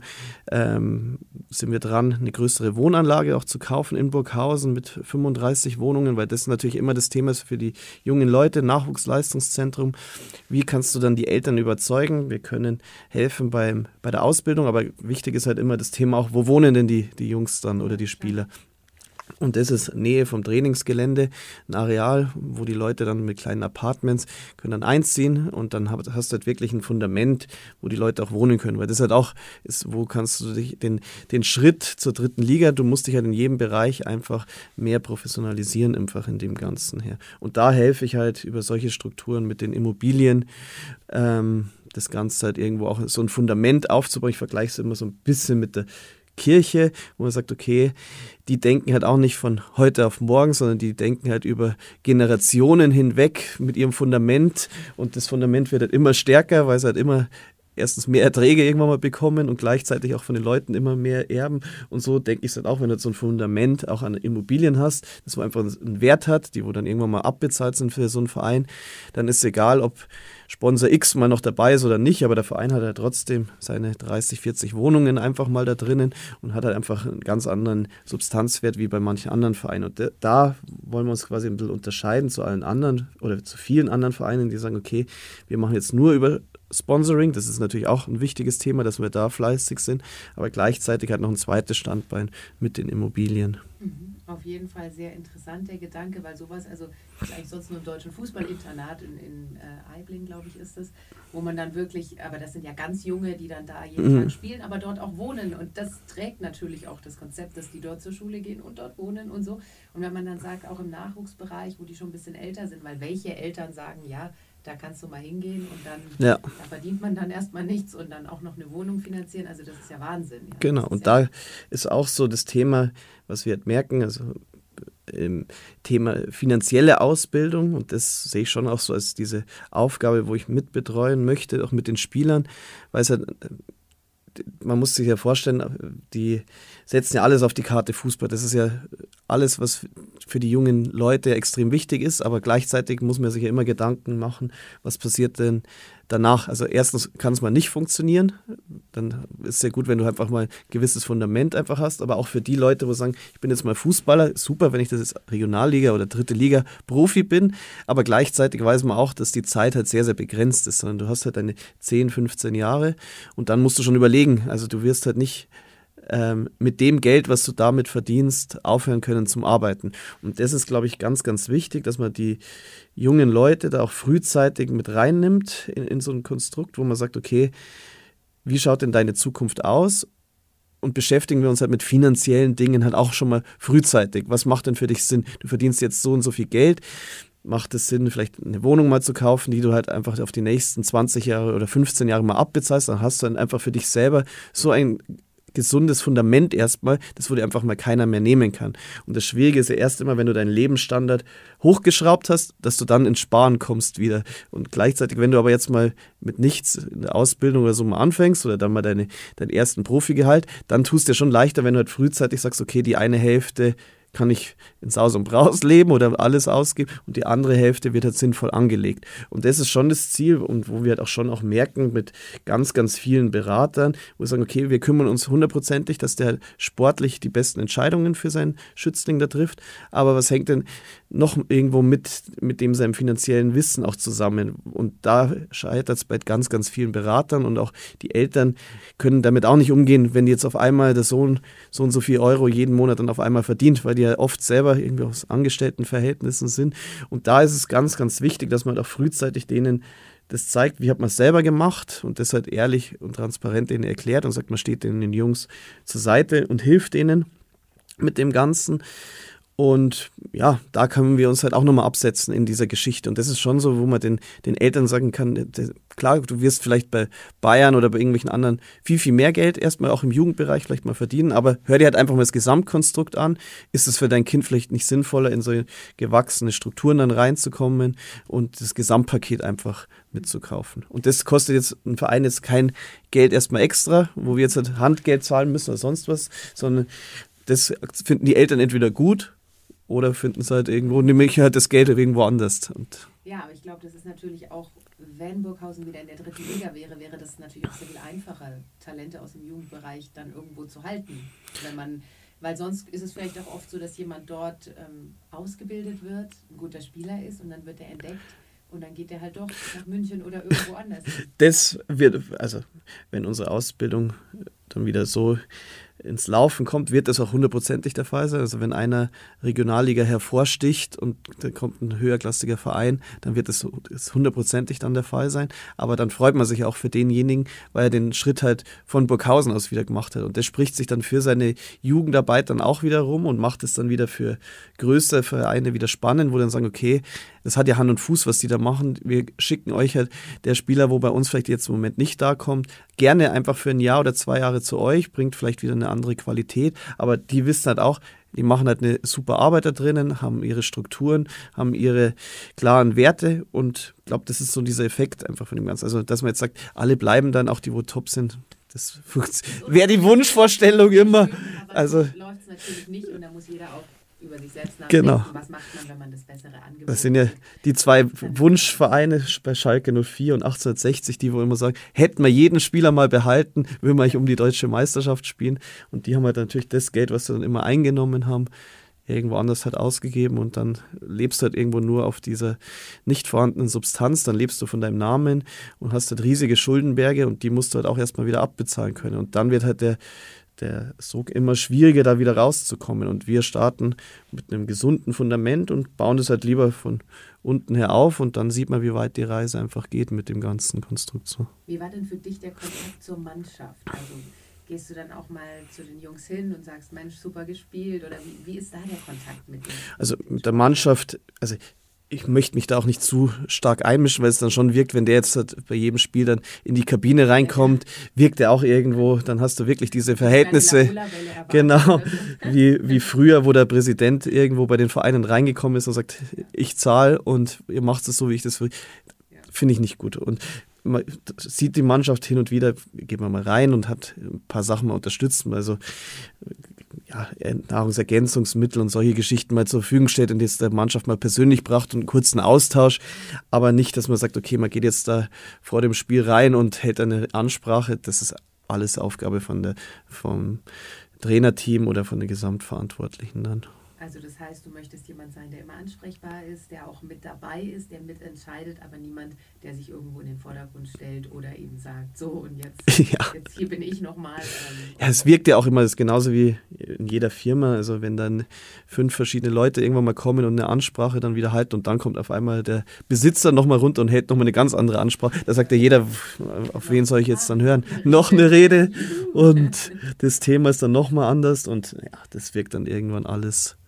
ähm, sind wir dran, eine größere Wohnanlage auch zu kaufen in Burghausen mit fünfunddreißig Wohnungen, weil das natürlich immer das Thema ist für die jungen Leute, Nachwuchsleistungszentrum. Wie kannst du dann die Eltern überzeugen? Wir können helfen beim, bei der Ausbildung, aber wichtig ist halt immer das Thema auch, wo wohnen denn die, die Jungs dann oder die Spieler? Und das ist Nähe vom Trainingsgelände, ein Areal, wo die Leute dann mit kleinen Apartments können dann einziehen und dann hast du halt wirklich ein Fundament, wo die Leute auch wohnen können. Weil das halt auch ist, wo kannst du dich den, den Schritt zur dritten Liga, du musst dich halt in jedem Bereich einfach mehr professionalisieren, einfach in dem Ganzen her. Und da helfe ich halt über solche Strukturen mit den Immobilien, ähm, das Ganze halt irgendwo auch so ein Fundament aufzubauen. Ich vergleiche es immer so ein bisschen mit der Kirche, wo man sagt, okay, die denken halt auch nicht von heute auf morgen, sondern die denken halt über Generationen hinweg mit ihrem Fundament und das Fundament wird halt immer stärker, weil es halt immer erstens mehr Erträge irgendwann mal bekommen und gleichzeitig auch von den Leuten immer mehr erben. Und so denke ich es halt auch, wenn du so ein Fundament auch an Immobilien hast, das wo einfach einen Wert hat, die wo dann irgendwann mal abbezahlt sind für so einen Verein, dann ist es egal, ob Sponsor X mal noch dabei ist oder nicht, aber der Verein hat ja trotzdem seine dreißig, vierzig Wohnungen einfach mal da drinnen und hat halt einfach einen ganz anderen Substanzwert wie bei manchen anderen Vereinen. Und da wollen wir uns quasi ein bisschen unterscheiden zu allen anderen oder zu vielen anderen Vereinen, die sagen, okay, wir machen jetzt nur über Sponsoring, das ist natürlich auch ein wichtiges Thema, dass wir da fleißig sind, aber gleichzeitig hat noch ein zweites Standbein mit den Immobilien. Mhm. Auf jeden Fall sehr interessant der Gedanke, weil sowas, also ist eigentlich sonst nur im deutschen Fußballinternat in, in äh, Aibling, glaube ich, ist es, wo man dann wirklich, aber das sind ja ganz Junge, die dann da jeden mhm. Tag spielen, aber dort auch wohnen und das trägt natürlich auch das Konzept, dass die dort zur Schule gehen und dort wohnen und so. Und wenn man dann sagt, auch im Nachwuchsbereich, wo die schon ein bisschen älter sind, weil welche Eltern sagen, ja, da kannst du mal hingehen und dann ja. da verdient man dann erstmal nichts und dann auch noch eine Wohnung finanzieren. Also das ist ja Wahnsinn. Ja. Genau, und ja da ist auch so das Thema, was wir halt merken, also im Thema finanzielle Ausbildung und das sehe ich schon auch so als diese Aufgabe, wo ich mitbetreuen möchte, auch mit den Spielern, weil es halt, man muss sich ja vorstellen, die setzen ja alles auf die Karte Fußball. Das ist ja alles, was für die jungen Leute extrem wichtig ist, aber gleichzeitig muss man sich ja immer Gedanken machen, was passiert denn danach. Also erstens kann es mal nicht funktionieren, dann ist es ja gut, wenn du einfach mal ein gewisses Fundament einfach hast, aber auch für die Leute, wo sagen, ich bin jetzt mal Fußballer, super, wenn ich das jetzt Regionalliga oder dritte Liga Profi bin, aber gleichzeitig weiß man auch, dass die Zeit halt sehr, sehr begrenzt ist, sondern du hast halt deine zehn, fünfzehn Jahre und dann musst du schon überlegen, also du wirst halt nicht ähm, mit dem Geld, was du damit verdienst, aufhören können zum Arbeiten. Und das ist, glaube ich, ganz, ganz wichtig, dass man die jungen Leute da auch frühzeitig mit reinnimmt in, in so ein Konstrukt, wo man sagt, okay, wie schaut denn deine Zukunft aus? Und beschäftigen wir uns halt mit finanziellen Dingen halt auch schon mal frühzeitig. Was macht denn für dich Sinn? Du verdienst jetzt so und so viel Geld. Macht es Sinn, vielleicht eine Wohnung mal zu kaufen, die du halt einfach auf die nächsten zwanzig Jahre oder fünfzehn Jahre mal abbezahlst? Dann hast du dann einfach für dich selber so ein gesundes Fundament erstmal, das wo dir einfach mal keiner mehr nehmen kann. Und das Schwierige ist ja erst immer, wenn du deinen Lebensstandard hochgeschraubt hast, dass du dann ins Sparen kommst wieder. Und gleichzeitig, wenn du aber jetzt mal mit nichts in der Ausbildung oder so mal anfängst oder dann mal deine, deinen ersten Profigehalt, dann tust du dir schon leichter, wenn du halt frühzeitig sagst, okay, die eine Hälfte kann ich in Saus und Braus leben oder alles ausgeben und die andere Hälfte wird halt sinnvoll angelegt. Und das ist schon das Ziel und wo wir halt auch schon auch merken mit ganz, ganz vielen Beratern, wo wir sagen, okay, wir kümmern uns hundertprozentig, dass der sportlich die besten Entscheidungen für seinen Schützling da trifft, aber was hängt denn noch irgendwo mit, mit dem seinem finanziellen Wissen auch zusammen? Und da scheitert es bei ganz, ganz vielen Beratern und auch die Eltern können damit auch nicht umgehen, wenn jetzt auf einmal der Sohn so und so viel Euro jeden Monat dann auf einmal verdient, weil die ja oft selber irgendwie aus Angestelltenverhältnissen sind. Und da ist es ganz, ganz wichtig, dass man auch frühzeitig denen das zeigt, wie hat man es selber gemacht und das halt ehrlich und transparent denen erklärt und sagt, man steht denen den Jungs zur Seite und hilft denen mit dem Ganzen. Und ja, da können wir uns halt auch nochmal absetzen in dieser Geschichte. Und das ist schon so, wo man den, den Eltern sagen kann, klar, du wirst vielleicht bei Bayern oder bei irgendwelchen anderen viel, viel mehr Geld erstmal auch im Jugendbereich vielleicht mal verdienen, aber hör dir halt einfach mal das Gesamtkonstrukt an. Ist es für dein Kind vielleicht nicht sinnvoller, in so gewachsene Strukturen dann reinzukommen und das Gesamtpaket einfach mitzukaufen? Und das kostet jetzt ein Verein jetzt kein Geld erstmal extra, wo wir jetzt halt Handgeld zahlen müssen oder sonst was, sondern das finden die Eltern entweder gut, oder finden es halt irgendwo, nämlich halt das Geld irgendwo anders. Und ja, aber ich glaube, das ist natürlich auch, wenn Burghausen wieder in der dritten Liga wäre, wäre das natürlich auch sehr viel einfacher, Talente aus dem Jugendbereich dann irgendwo zu halten. Wenn man, weil sonst ist es vielleicht auch oft so, dass jemand dort ähm, ausgebildet wird, ein guter Spieler ist und dann wird er entdeckt und dann geht er halt doch nach München oder irgendwo anders. Das wird, also wenn unsere Ausbildung dann wieder so ins Laufen kommt, wird das auch hundertprozentig der Fall sein. Also wenn einer Regionalliga hervorsticht und da kommt ein höherklassiger Verein, dann wird das hundertprozentig dann der Fall sein. Aber dann freut man sich auch für denjenigen, weil er den Schritt halt von Burghausen aus wieder gemacht hat. Und der spricht sich dann für seine Jugendarbeit dann auch wieder rum und macht es dann wieder für größere Vereine wieder spannend, wo dann sagen, okay, das hat ja Hand und Fuß, was die da machen. Wir schicken euch halt der Spieler, wo bei uns vielleicht jetzt im Moment nicht da kommt, gerne einfach für ein Jahr oder zwei Jahre zu euch, bringt vielleicht wieder eine andere Qualität, aber die wissen halt auch, die machen halt eine super Arbeit da drinnen, haben ihre Strukturen, haben ihre klaren Werte und ich glaube, das ist so dieser Effekt einfach von dem Ganzen. Also, dass man jetzt sagt, alle bleiben dann, auch die, wo top sind, das wäre die Wunschvorstellung immer. Aber also läuft es natürlich nicht und da muss jeder auch über sich selbst nachdenken, genau. Was macht man, wenn man das bessere Angebot Das sind ja die zwei Wunschvereine bei Schalke null vier und achtzehnhundertsechzig, die wo immer sagen, hätten wir jeden Spieler mal behalten, würden wir eigentlich um die deutsche Meisterschaft spielen. Und die haben halt natürlich das Geld, was sie dann immer eingenommen haben, irgendwo anders halt ausgegeben und dann lebst du halt irgendwo nur auf dieser nicht vorhandenen Substanz, dann lebst du von deinem Namen und hast halt riesige Schuldenberge und die musst du halt auch erstmal wieder abbezahlen können. Und dann wird halt der der Sog immer schwieriger, da wieder rauszukommen. Und wir starten mit einem gesunden Fundament und bauen das halt lieber von unten her auf und dann sieht man, wie weit die Reise einfach geht mit dem ganzen Konstrukt. So. Wie war denn für dich der Kontakt zur Mannschaft? Also gehst du dann auch mal zu den Jungs hin und sagst, Mensch, super gespielt? Oder wie, wie ist da der Kontakt mit denen? Also mit der Mannschaft, also ich möchte mich da auch nicht zu stark einmischen, weil es dann schon wirkt, wenn der jetzt halt bei jedem Spiel dann in die Kabine reinkommt, wirkt er auch irgendwo, dann hast du wirklich diese Verhältnisse, genau, wie, wie früher, wo der Präsident irgendwo bei den Vereinen reingekommen ist und sagt, ich zahle und ihr macht es so, wie ich das will, finde ich nicht gut. Und man sieht die Mannschaft hin und wieder, geht man mal rein und hat ein paar Sachen mal unterstützt, also ja, Nahrungsergänzungsmittel und solche Geschichten mal zur Verfügung stellt und jetzt der Mannschaft mal persönlich bracht und einen kurzen Austausch, aber nicht, dass man sagt, okay, man geht jetzt da vor dem Spiel rein und hält eine Ansprache, das ist alles Aufgabe von der, vom Trainerteam oder von den Gesamtverantwortlichen dann. Also das heißt, du möchtest jemand sein, der immer ansprechbar ist, der auch mit dabei ist, der mitentscheidet, aber niemand, der sich irgendwo in den Vordergrund stellt oder eben sagt, so und jetzt, ja. jetzt hier bin ich nochmal. Ähm, ja, es wirkt ja auch immer, das ist genauso wie in jeder Firma, also wenn dann fünf verschiedene Leute irgendwann mal kommen und eine Ansprache dann wieder halten und dann kommt auf einmal der Besitzer nochmal runter und hält nochmal eine ganz andere Ansprache, da sagt ja jeder, auf wen soll ich jetzt dann hören? Noch eine Rede und das Thema ist dann nochmal anders und ja, das wirkt dann irgendwann alles.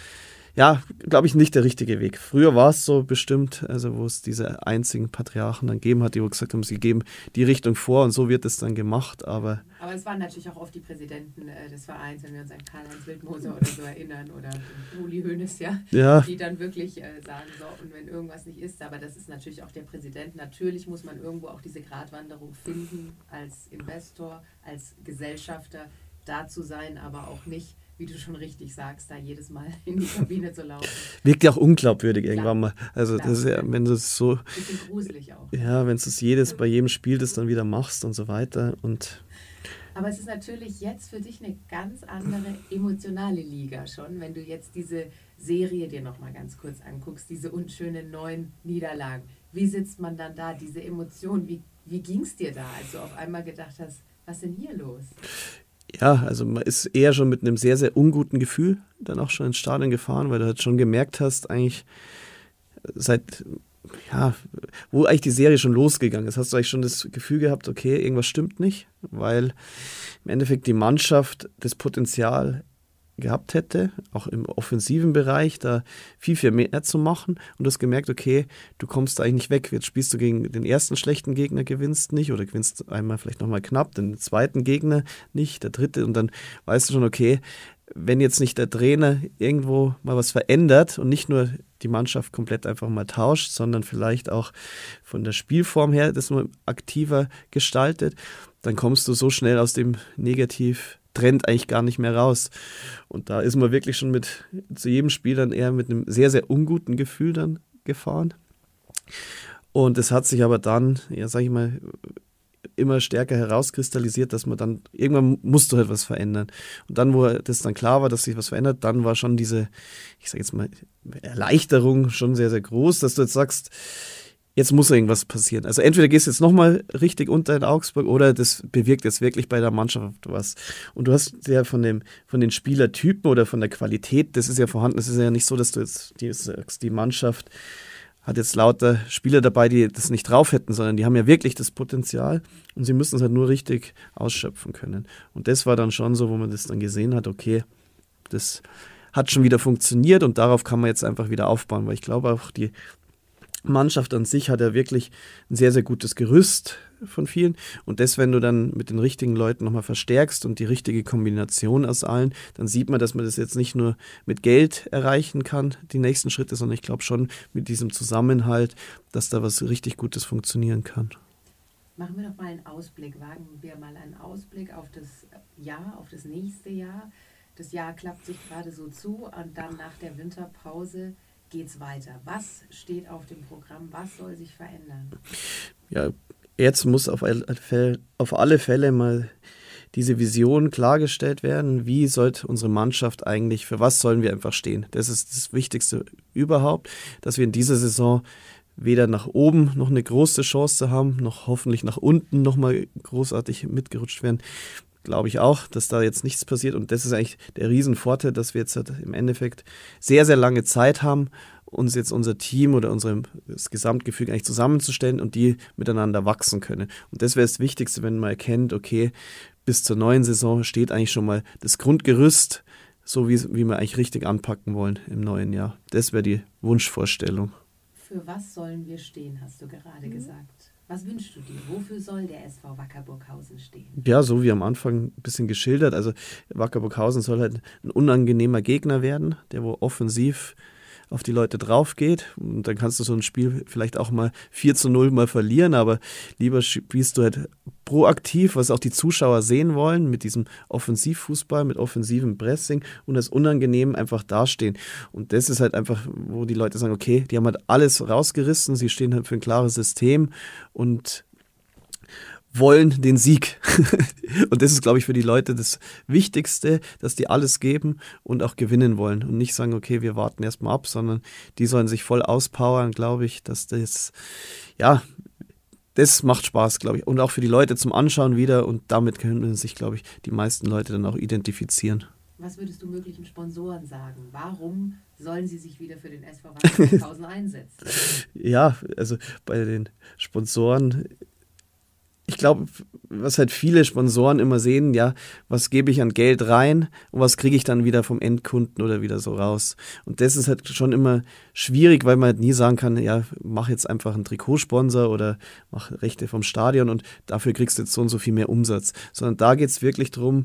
Ja, glaube ich, nicht der richtige Weg. Früher war es so bestimmt, also wo es diese einzigen Patriarchen dann gegeben hat, die gesagt haben, sie geben die Richtung vor und so wird es dann gemacht, aber... Aber es waren natürlich auch oft die Präsidenten äh, des Vereins, wenn wir uns an Karl-Heinz Wildmoser oder so erinnern oder Uli Hoeneß, ja, ja, die dann wirklich äh, sagen, so, und wenn irgendwas nicht ist, aber das ist natürlich auch der Präsident. Natürlich muss man irgendwo auch diese Gratwanderung finden, als Investor, als Gesellschafter da zu sein, aber auch nicht, wie du schon richtig sagst, da jedes Mal in die Kabine zu laufen. Wirkt ja auch unglaubwürdig Klar. irgendwann mal. Also Klar. das ist ja, wenn du es so... Bisschen gruselig auch. Ja, wenn du es jedes, bei jedem Spiel das dann wieder machst und so weiter und... Aber es ist natürlich jetzt für dich eine ganz andere emotionale Liga schon, wenn du jetzt diese Serie dir nochmal ganz kurz anguckst, diese unschönen neun Niederlagen. Wie sitzt man dann da, diese Emotion, wie, wie ging es dir da, als du auf einmal gedacht hast, was ist denn hier los? Ja, also man ist eher schon mit einem sehr, sehr unguten Gefühl dann auch schon ins Stadion gefahren, weil du halt schon gemerkt hast, eigentlich seit, ja, wo eigentlich die Serie schon losgegangen ist, hast du eigentlich schon das Gefühl gehabt, okay, irgendwas stimmt nicht, weil im Endeffekt die Mannschaft das Potenzial gehabt hätte, auch im offensiven Bereich, da viel, viel mehr zu machen und du hast gemerkt, okay, du kommst da eigentlich nicht weg, jetzt spielst du gegen den ersten schlechten Gegner, gewinnst nicht oder gewinnst einmal vielleicht nochmal knapp, den zweiten Gegner nicht, der dritte und dann weißt du schon, okay, wenn jetzt nicht der Trainer irgendwo mal was verändert und nicht nur die Mannschaft komplett einfach mal tauscht, sondern vielleicht auch von der Spielform her das mal aktiver gestaltet, dann kommst du so schnell aus dem Negativ Trend eigentlich gar nicht mehr raus. Und da ist man wirklich schon mit zu jedem Spiel dann eher mit einem sehr, sehr unguten Gefühl dann gefahren. Und es hat sich aber dann, ja, sag ich mal, immer stärker herauskristallisiert, dass man dann, irgendwann musst du halt was verändern. Und dann, wo das dann klar war, dass sich was verändert, dann war schon diese, ich sag jetzt mal, Erleichterung schon sehr, sehr groß, dass du jetzt sagst, jetzt muss irgendwas passieren. Also entweder gehst du jetzt nochmal richtig unter in Augsburg oder das bewirkt jetzt wirklich bei der Mannschaft was. Und du hast ja von, dem, von den Spielertypen oder von der Qualität, das ist ja vorhanden. Es ist ja nicht so, dass du jetzt die, sagst, die Mannschaft hat jetzt lauter Spieler dabei, die das nicht drauf hätten, sondern die haben ja wirklich das Potenzial und sie müssen es halt nur richtig ausschöpfen können. Und das war dann schon so, wo man das dann gesehen hat, okay, das hat schon wieder funktioniert und darauf kann man jetzt einfach wieder aufbauen, weil ich glaube auch die Mannschaft an sich hat ja wirklich ein sehr, sehr gutes Gerüst von vielen und das, wenn du dann mit den richtigen Leuten nochmal verstärkst und die richtige Kombination aus allen, dann sieht man, dass man das jetzt nicht nur mit Geld erreichen kann, die nächsten Schritte, sondern ich glaube schon mit diesem Zusammenhalt, dass da was richtig Gutes funktionieren kann. Machen wir doch mal einen Ausblick, wagen wir mal einen Ausblick auf das Jahr, auf das nächste Jahr. Das Jahr klappt sich gerade so zu und dann nach der Winterpause geht's weiter. Was steht auf dem Programm? Was soll sich verändern? Ja, jetzt muss auf alle Fälle, auf alle Fälle mal diese Vision klargestellt werden. Wie sollte unsere Mannschaft eigentlich, für was sollen wir einfach stehen? Das ist das Wichtigste überhaupt, dass wir in dieser Saison weder nach oben noch eine große Chance haben, noch hoffentlich nach unten nochmal großartig mitgerutscht werden. Glaube ich auch, dass da jetzt nichts passiert und das ist eigentlich der Riesenvorteil, dass wir jetzt halt im Endeffekt sehr, sehr lange Zeit haben, uns jetzt unser Team oder unser das Gesamtgefüge eigentlich zusammenzustellen und die miteinander wachsen können. Und das wäre das Wichtigste, wenn man erkennt, okay, bis zur neuen Saison steht eigentlich schon mal das Grundgerüst, so wie, wie wir eigentlich richtig anpacken wollen im neuen Jahr. Das wäre die Wunschvorstellung. Für was sollen wir stehen, hast du gerade mhm. gesagt. Was wünschst du dir? Wofür soll der S V Wacker Burghausen stehen? Ja, so wie am Anfang ein bisschen geschildert. Also Wacker Burghausen soll halt ein unangenehmer Gegner werden, der wo offensiv auf die Leute drauf geht. Und dann kannst du so ein Spiel vielleicht auch mal vier zu null mal verlieren, aber lieber spielst du halt proaktiv, was auch die Zuschauer sehen wollen, mit diesem Offensivfußball, mit offensivem Pressing und das unangenehm einfach dastehen. Und das ist halt einfach, wo die Leute sagen, okay, die haben halt alles rausgerissen, sie stehen halt für ein klares System und wollen den Sieg. Und das ist, glaube ich, für die Leute das Wichtigste, dass die alles geben und auch gewinnen wollen und nicht sagen, okay, wir warten erstmal ab, sondern die sollen sich voll auspowern, glaube ich, dass das, ja, das macht Spaß, glaube ich. Und auch für die Leute zum Anschauen wieder und damit können sich, glaube ich, die meisten Leute dann auch identifizieren. Was würdest du möglichen Sponsoren sagen? Warum sollen sie sich wieder für den S V Wacker Burghausen einsetzen? Ja, also bei den Sponsoren, ich glaube, was halt viele Sponsoren immer sehen, ja, was gebe ich an Geld rein und was kriege ich dann wieder vom Endkunden oder wieder so raus. Und das ist halt schon immer schwierig, weil man halt nie sagen kann, ja, mach jetzt einfach einen Trikotsponsor oder mach Rechte vom Stadion und dafür kriegst du jetzt so und so viel mehr Umsatz. Sondern da geht es wirklich darum,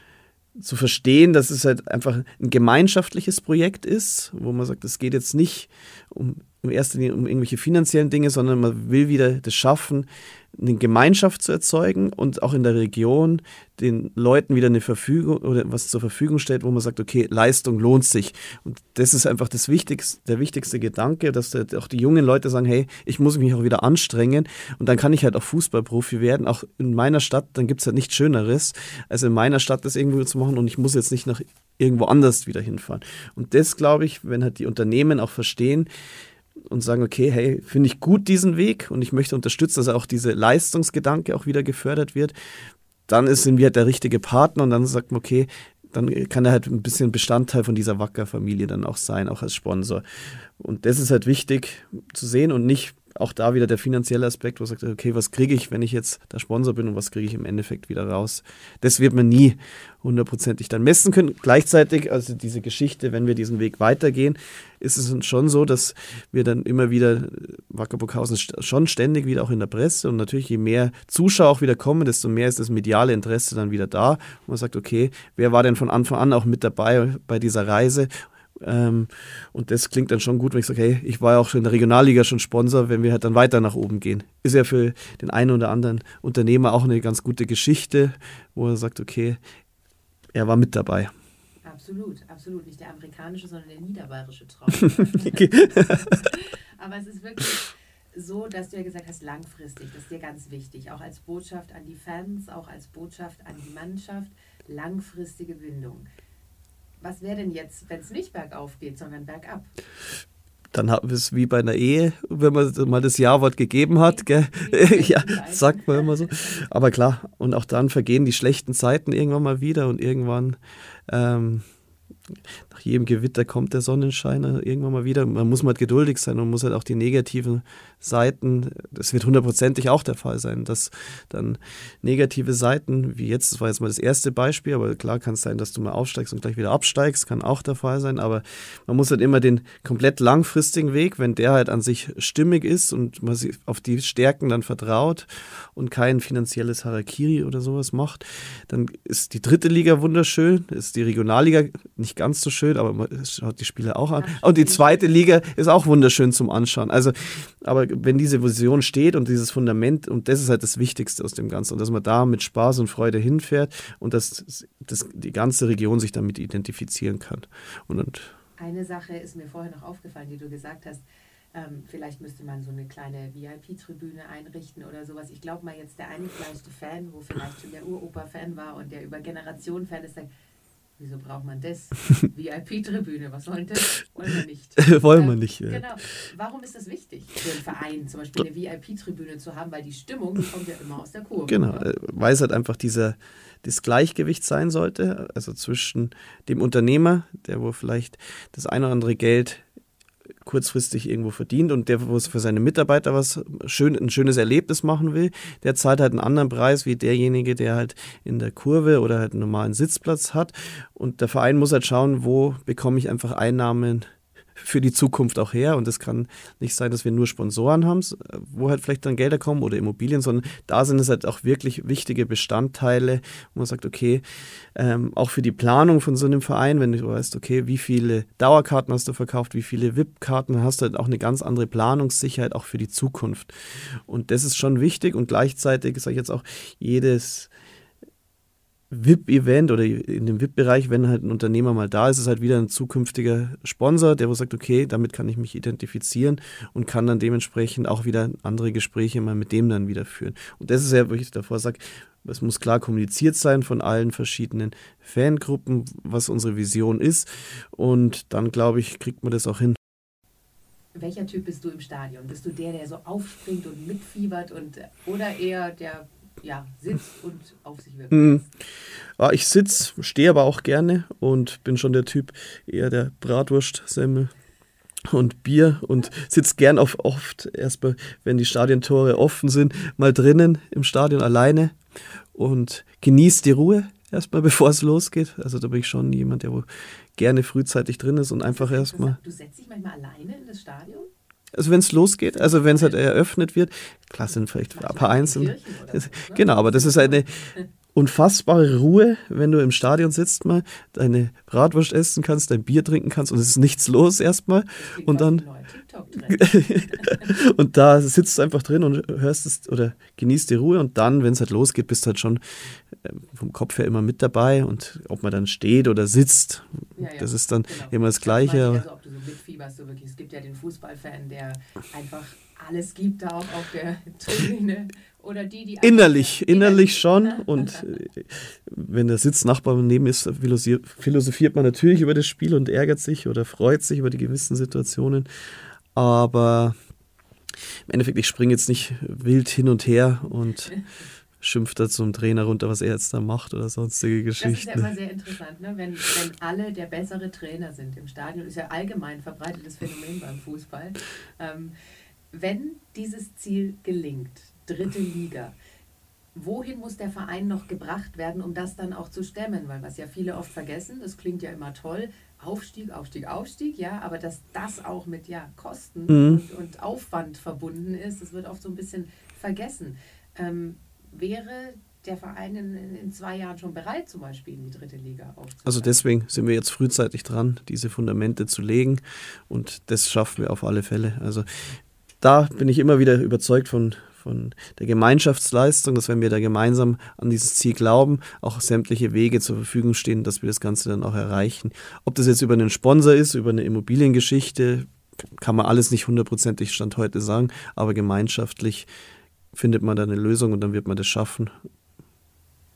zu verstehen, dass es halt einfach ein gemeinschaftliches Projekt ist, wo man sagt, es geht jetzt nicht um in erster Linie um irgendwelche finanziellen Dinge, sondern man will wieder das schaffen, eine Gemeinschaft zu erzeugen und auch in der Region den Leuten wieder eine Verfügung oder was zur Verfügung stellt, wo man sagt, okay, Leistung lohnt sich. Und das ist einfach das Wichtigste, der wichtigste Gedanke, dass auch die jungen Leute sagen, hey, ich muss mich auch wieder anstrengen und dann kann ich halt auch Fußballprofi werden. Auch in meiner Stadt, dann gibt es halt nichts Schöneres, als in meiner Stadt das irgendwo zu machen und ich muss jetzt nicht nach irgendwo anders wieder hinfahren. Und das, glaube ich, wenn halt die Unternehmen auch verstehen, und sagen, okay, hey, finde ich gut diesen Weg und ich möchte unterstützen, dass auch diese Leistungsgedanke auch wieder gefördert wird, dann ist, sind wir halt der richtige Partner und dann sagt man, okay, dann kann er halt ein bisschen Bestandteil von dieser Wacker-Familie dann auch sein, auch als Sponsor. Und das ist halt wichtig zu sehen und nicht auch da wieder der finanzielle Aspekt, wo man sagt, okay, was kriege ich, wenn ich jetzt der Sponsor bin und was kriege ich im Endeffekt wieder raus. Das wird man nie hundertprozentig dann messen können. Gleichzeitig, also diese Geschichte, wenn wir diesen Weg weitergehen, ist es schon so, dass wir dann immer wieder, Wacker Burghausen schon ständig wieder auch in der Presse und natürlich je mehr Zuschauer auch wieder kommen, desto mehr ist das mediale Interesse dann wieder da. Und man sagt, okay, wer war denn von Anfang an auch mit dabei bei dieser Reise? Ähm, und das klingt dann schon gut, wenn ich sage, hey, ich war ja auch schon in der Regionalliga schon Sponsor, wenn wir halt dann weiter nach oben gehen. Ist ja für den einen oder anderen Unternehmer auch eine ganz gute Geschichte, wo er sagt, okay, er war mit dabei. Absolut, absolut. Nicht der amerikanische, sondern der niederbayerische Traum. Aber es ist wirklich so, dass du ja gesagt hast, langfristig, das ist dir ganz wichtig, auch als Botschaft an die Fans, auch als Botschaft an die Mannschaft, langfristige Bindung. Was wäre denn jetzt, wenn es nicht bergauf geht, sondern bergab? dann haben wir es wie bei einer Ehe, wenn man mal das Ja-Wort gegeben hat, gell? Ja, sagt man immer so. Aber klar, und auch dann vergehen die schlechten Zeiten irgendwann mal wieder und irgendwann ähm, nach jedem Gewitter kommt der Sonnenschein irgendwann mal wieder. Man muss mal geduldig sein und muss halt auch die negativen Seiten, das wird hundertprozentig auch der Fall sein, dass dann negative Seiten, wie jetzt, das war jetzt mal das erste Beispiel, aber klar kann es sein, dass du mal aufsteigst und gleich wieder absteigst, kann auch der Fall sein, aber man muss halt immer den komplett langfristigen Weg, wenn der halt an sich stimmig ist und man sich auf die Stärken dann vertraut und kein finanzielles Harakiri oder sowas macht, dann ist die dritte Liga wunderschön, ist die Regionalliga nicht ganz so schön, aber man schaut die Spiele auch an. Und die zweite Liga ist auch wunderschön zum Anschauen. Also, aber wenn diese Vision steht und dieses Fundament, und das ist halt das Wichtigste aus dem Ganzen, und dass man da mit Spaß und Freude hinfährt und dass, dass die ganze Region sich damit identifizieren kann. Und, und Eine Sache ist mir vorher noch aufgefallen, die du gesagt hast, ähm, vielleicht müsste man so eine kleine V I P-Tribüne einrichten oder sowas. Ich glaube mal jetzt der eingefleischte Fan, wo vielleicht schon der Uropa-Fan war und der über Generationen Fan ist, sagt, wieso braucht man das? V I P-Tribüne, was soll das? Wollen wir nicht. Wollen wir ähm, nicht. Ja. Genau. Warum ist das wichtig für einen Verein, zum Beispiel eine V I P-Tribüne zu haben? Weil die Stimmung, die kommt ja immer aus der Kurve. Genau, oder? weil es halt einfach dieser, das Gleichgewicht sein sollte, also zwischen dem Unternehmer, der wo vielleicht das ein oder andere Geld kurzfristig irgendwo verdient und der, wo es für seine Mitarbeiter was schön, ein schönes Erlebnis machen will, der zahlt halt einen anderen Preis wie derjenige, der halt in der Kurve oder halt einen normalen Sitzplatz hat. Und der Verein muss halt schauen, wo bekomme ich einfach Einnahmen für die Zukunft auch her. Und es kann nicht sein, dass wir nur Sponsoren haben, wo halt vielleicht dann Gelder kommen oder Immobilien, sondern da sind es halt auch wirklich wichtige Bestandteile, wo man sagt, okay, ähm, auch für die Planung von so einem Verein, wenn du weißt, okay, wie viele Dauerkarten hast du verkauft, wie viele V I P-Karten, dann hast du halt auch eine ganz andere Planungssicherheit auch für die Zukunft. Und das ist schon wichtig und gleichzeitig, sage ich jetzt auch, jedes V I P-Event oder in dem V I P-Bereich, wenn halt ein Unternehmer mal da ist, ist halt wieder ein zukünftiger Sponsor, der wo sagt, okay, damit kann ich mich identifizieren und kann dann dementsprechend auch wieder andere Gespräche mal mit dem dann wieder führen. Und das ist ja, wo ich davor sage, es muss klar kommuniziert sein von allen verschiedenen Fangruppen, was unsere Vision ist, und dann, glaube ich, kriegt man das auch hin. Welcher Typ bist du im Stadion? Bist du der, der so aufspringt und mitfiebert und oder eher der ja, sitzt und auf sich wirkt? Hm. Ja, ich sitze, stehe aber auch gerne und bin schon der Typ eher der Bratwurst, Semmel und Bier und sitze gern auf oft erstmal, wenn die Stadiontore offen sind, mal drinnen im Stadion alleine und genieße die Ruhe erstmal, bevor es losgeht. Also da bin ich schon jemand, der wo gerne frühzeitig drin ist und einfach erstmal. Du setzt dich manchmal alleine in das Stadion? Also wenn es losgeht, also wenn es halt eröffnet wird, klar sind vielleicht ein paar Einzelne. Genau, aber das ist eine unfassbare Ruhe, wenn du im Stadion sitzt mal, deine Bratwurst essen kannst, dein Bier trinken kannst und es ist nichts los erstmal. Und dann und da sitzt du einfach drin und hörst es oder genießt die Ruhe und dann, wenn es halt losgeht, bist du halt schon vom Kopf her immer mit dabei und ob man dann steht oder sitzt, ja, ja, das ist dann genau immer das Gleiche. Also ob du so mitfieberst, so wirklich, es gibt ja den Fußballfan, der einfach alles gibt da auch auf der Tribüne. Oder die, die innerlich, innerlich schon. Und wenn der Sitznachbar neben ist, philosophiert man natürlich über das Spiel und ärgert sich oder freut sich über die gewissen Situationen. Aber im Endeffekt, ich springe jetzt nicht wild hin und her und schimpft da zum Trainer runter, was er jetzt da macht oder sonstige Geschichten. Das ist ja immer sehr interessant, ne? wenn, wenn alle der bessere Trainer sind im Stadion. Ist ja allgemein verbreitetes Phänomen beim Fußball. Ähm, wenn dieses Ziel gelingt, dritte Liga, wohin muss der Verein noch gebracht werden, um das dann auch zu stemmen? Weil was ja viele oft vergessen, das klingt ja immer toll, Aufstieg, Aufstieg, Aufstieg, ja, aber dass das auch mit ja, Kosten mhm. und, und Aufwand verbunden ist, das wird oft so ein bisschen vergessen. Ähm, wäre der Verein in, in zwei Jahren schon bereit, zum Beispiel in die dritte Liga aufzusteigen? Also deswegen sind wir jetzt frühzeitig dran, diese Fundamente zu legen und das schaffen wir auf alle Fälle. Also da bin ich immer wieder überzeugt von, von der Gemeinschaftsleistung, dass wenn wir da gemeinsam an dieses Ziel glauben, auch sämtliche Wege zur Verfügung stehen, dass wir das Ganze dann auch erreichen. Ob das jetzt über einen Sponsor ist, über eine Immobiliengeschichte, kann man alles nicht hundertprozentig Stand heute sagen, aber gemeinschaftlich findet man da eine Lösung und dann wird man das schaffen.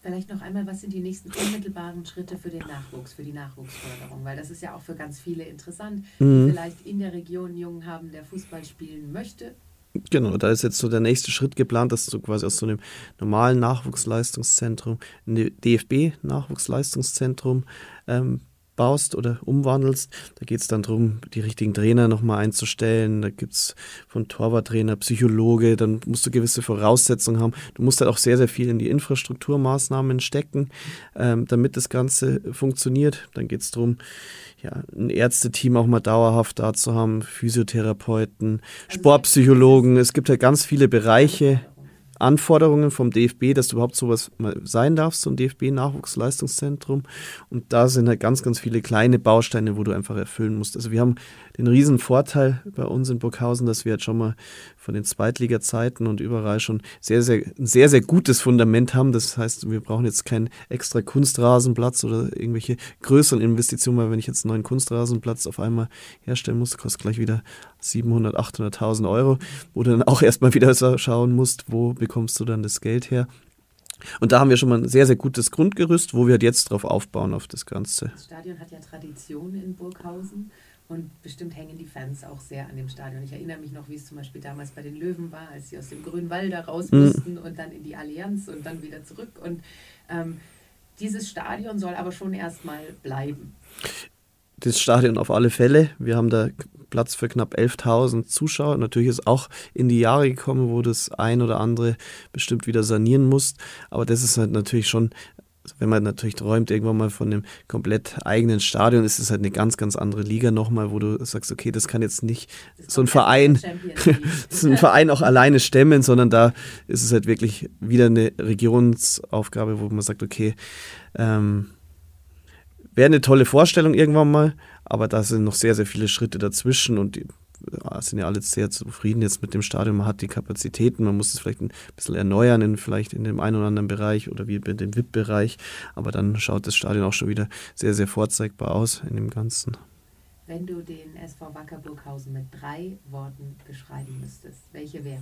Vielleicht noch einmal, was sind die nächsten unmittelbaren Schritte für den Nachwuchs, für die Nachwuchsförderung? Weil das ist ja auch für ganz viele interessant, Mhm. die vielleicht in der Region einen Jungen haben, der Fußball spielen möchte. Genau, da ist jetzt so der nächste Schritt geplant, dass du quasi aus so einem normalen Nachwuchsleistungszentrum ein D F B-Nachwuchsleistungszentrum ähm, baust oder umwandelst. Da geht es dann darum, die richtigen Trainer nochmal einzustellen. Da gibt es von Torwarttrainer, Psychologe, dann musst du gewisse Voraussetzungen haben. Du musst halt auch sehr, sehr viel in die Infrastrukturmaßnahmen stecken, ähm, damit das Ganze funktioniert. Dann geht es darum, ja, ein Ärzteteam auch mal dauerhaft da zu haben, Physiotherapeuten, Also Sportpsychologen. Es gibt ja ganz viele Bereiche, Anforderungen vom D F B, dass du überhaupt sowas mal sein darfst, so ein D F B-Nachwuchsleistungszentrum. Und da sind halt ganz, ganz viele kleine Bausteine, wo du einfach erfüllen musst. Also wir haben den riesen Vorteil bei uns in Burghausen, dass wir jetzt schon mal von den Zweitliga-Zeiten und überall schon sehr, sehr, ein sehr, sehr gutes Fundament haben. Das heißt, wir brauchen jetzt keinen extra Kunstrasenplatz oder irgendwelche größeren Investitionen, weil wenn ich jetzt einen neuen Kunstrasenplatz auf einmal herstellen muss, kostet gleich wieder siebenhunderttausend, achthunderttausend Euro, wo du dann auch erstmal wieder schauen musst, wo bekommst du dann das Geld her. Und da haben wir schon mal ein sehr, sehr gutes Grundgerüst, wo wir halt jetzt drauf aufbauen auf das Ganze. Das Stadion hat ja Tradition in Burghausen und bestimmt hängen die Fans auch sehr an dem Stadion. Ich erinnere mich noch, wie es zum Beispiel damals bei den Löwen war, als sie aus dem Grünwald da raus mussten mhm. und dann in die Allianz und dann wieder zurück. Und ähm, dieses Stadion soll aber schon erstmal bleiben. Das Stadion auf alle Fälle. Wir haben da Platz für knapp elftausend Zuschauer. Natürlich ist auch in die Jahre gekommen, wo das ein oder andere bestimmt wieder sanieren muss. Aber das ist halt natürlich schon, wenn man natürlich träumt, irgendwann mal von einem komplett eigenen Stadion, ist es halt eine ganz, ganz andere Liga nochmal, wo du sagst, okay, das kann jetzt nicht so ein Verein, so ein Verein auch alleine stemmen, sondern da ist es halt wirklich wieder eine Regionsaufgabe, wo man sagt, okay, ähm, wäre eine tolle Vorstellung irgendwann mal, aber da sind noch sehr, sehr viele Schritte dazwischen und die ja, sind ja alle sehr zufrieden jetzt mit dem Stadion. Man hat die Kapazitäten, man muss es vielleicht ein bisschen erneuern, in, vielleicht in dem einen oder anderen Bereich oder wie in dem V I P-Bereich, aber dann schaut das Stadion auch schon wieder sehr, sehr vorzeigbar aus in dem Ganzen. Wenn du den S V Wacker Burghausen mit drei Worten beschreiben müsstest, welche wären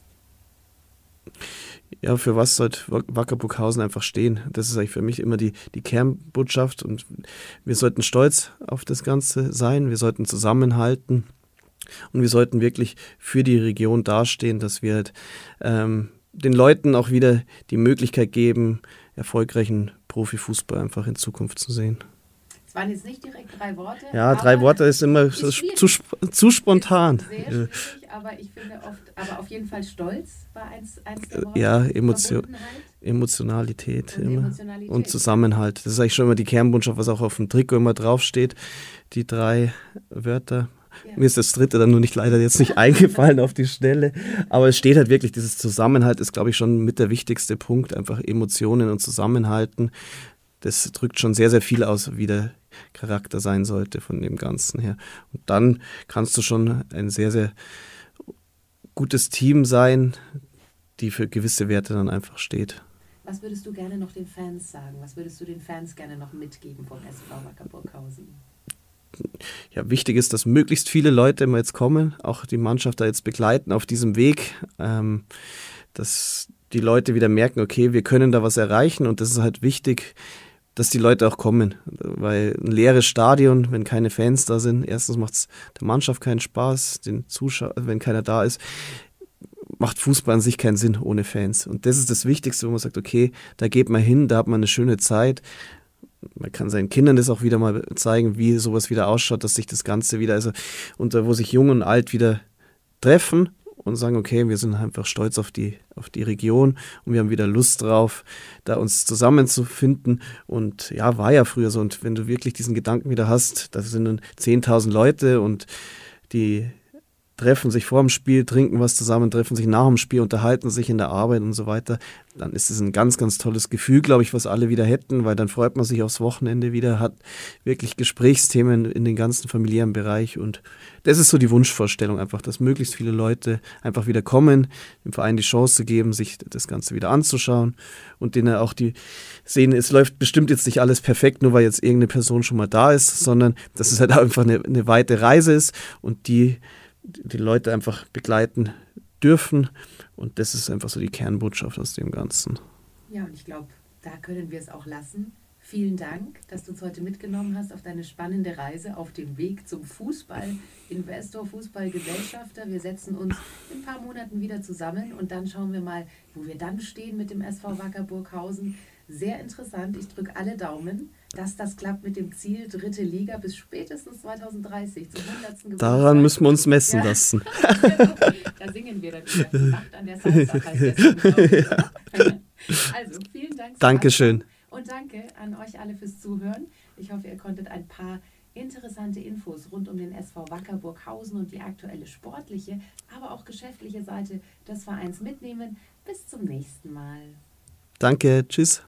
das? Ja, für was sollte Wacker Burghausen einfach stehen? Das ist eigentlich für mich immer die, die Kernbotschaft und wir sollten stolz auf das Ganze sein, wir sollten zusammenhalten und wir sollten wirklich für die Region dastehen, dass wir halt, ähm, den Leuten auch wieder die Möglichkeit geben, erfolgreichen Profifußball einfach in Zukunft zu sehen. Es waren jetzt nicht direkt drei Worte. Ja, drei Worte ist immer ist zu, zu spontan. Sehr schwierig, aber ich finde oft, aber auf jeden Fall Stolz war eins, eins der Worte. Ja, Emotion, Emotionalität, und immer. Emotionalität Und Zusammenhalt. Das ist eigentlich schon immer die Kernbotschaft, was auch auf dem Trikot immer draufsteht. Die drei Wörter. Ja. Mir ist das dritte dann nur nicht leider jetzt nicht eingefallen auf die Stelle. Aber es steht halt wirklich, dieses Zusammenhalt ist, glaube ich, schon mit der wichtigste Punkt. Einfach Emotionen und Zusammenhalten. Das drückt schon sehr, sehr viel aus, wie der Charakter sein sollte von dem Ganzen her. Und dann kannst du schon ein sehr, sehr gutes Team sein, die für gewisse Werte dann einfach steht. Was würdest du gerne noch den Fans sagen? Was würdest du den Fans gerne noch mitgeben vom S V Wacker Burghausen? Ja, wichtig ist, dass möglichst viele Leute immer jetzt kommen, auch die Mannschaft da jetzt begleiten auf diesem Weg, ähm, dass die Leute wieder merken, okay, wir können da was erreichen und das ist halt wichtig, dass die Leute auch kommen, weil ein leeres Stadion, wenn keine Fans da sind, erstens macht es der Mannschaft keinen Spaß, den Zuschauern, wenn keiner da ist, macht Fußball an sich keinen Sinn ohne Fans. Und das ist das Wichtigste, wo man sagt, okay, da geht man hin, da hat man eine schöne Zeit. Man kann seinen Kindern das auch wieder mal zeigen, wie sowas wieder ausschaut, dass sich das Ganze wieder, also und wo sich Jung und Alt wieder treffen und sagen, okay, wir sind einfach stolz auf die, auf die Region und wir haben wieder Lust drauf, da uns zusammenzufinden. Und ja, war ja früher so. Und wenn du wirklich diesen Gedanken wieder hast, da sind dann zehntausend Leute und die treffen sich vor dem Spiel, trinken was zusammen, treffen sich nach dem Spiel, unterhalten sich in der Arbeit und so weiter, dann ist es ein ganz, ganz tolles Gefühl, glaube ich, was alle wieder hätten, weil dann freut man sich aufs Wochenende wieder, hat wirklich Gesprächsthemen in den ganzen familiären Bereich und das ist so die Wunschvorstellung einfach, dass möglichst viele Leute einfach wieder kommen, dem Verein die Chance geben, sich das Ganze wieder anzuschauen und denen auch die sehen, es läuft bestimmt jetzt nicht alles perfekt, nur weil jetzt irgendeine Person schon mal da ist, sondern dass es halt einfach eine, eine weite Reise ist und die die Leute einfach begleiten dürfen. Und das ist einfach so die Kernbotschaft aus dem Ganzen. Ja, und ich glaube, da können wir es auch lassen. Vielen Dank, dass du uns heute mitgenommen hast auf deine spannende Reise auf dem Weg zum Fußball-Investor, Fußballgesellschafter. Wir setzen uns in ein paar Monaten wieder zusammen und dann schauen wir mal, wo wir dann stehen mit dem S V Wacker Burghausen. Sehr interessant. Ich drücke alle Daumen, dass das klappt mit dem Ziel dritte Liga bis spätestens zwanzig dreißig zum hundertsten Geburtstag. Daran müssen wir uns messen ja. lassen. Da singen wir dann wieder. Die Nacht an der Salsa heißt das. Ja. Also, vielen Dank. Dankeschön. Und danke an euch alle fürs Zuhören. Ich hoffe, ihr konntet ein paar interessante Infos rund um den S V Wacker Burghausen und die aktuelle sportliche, aber auch geschäftliche Seite des Vereins mitnehmen. Bis zum nächsten Mal. Danke, tschüss.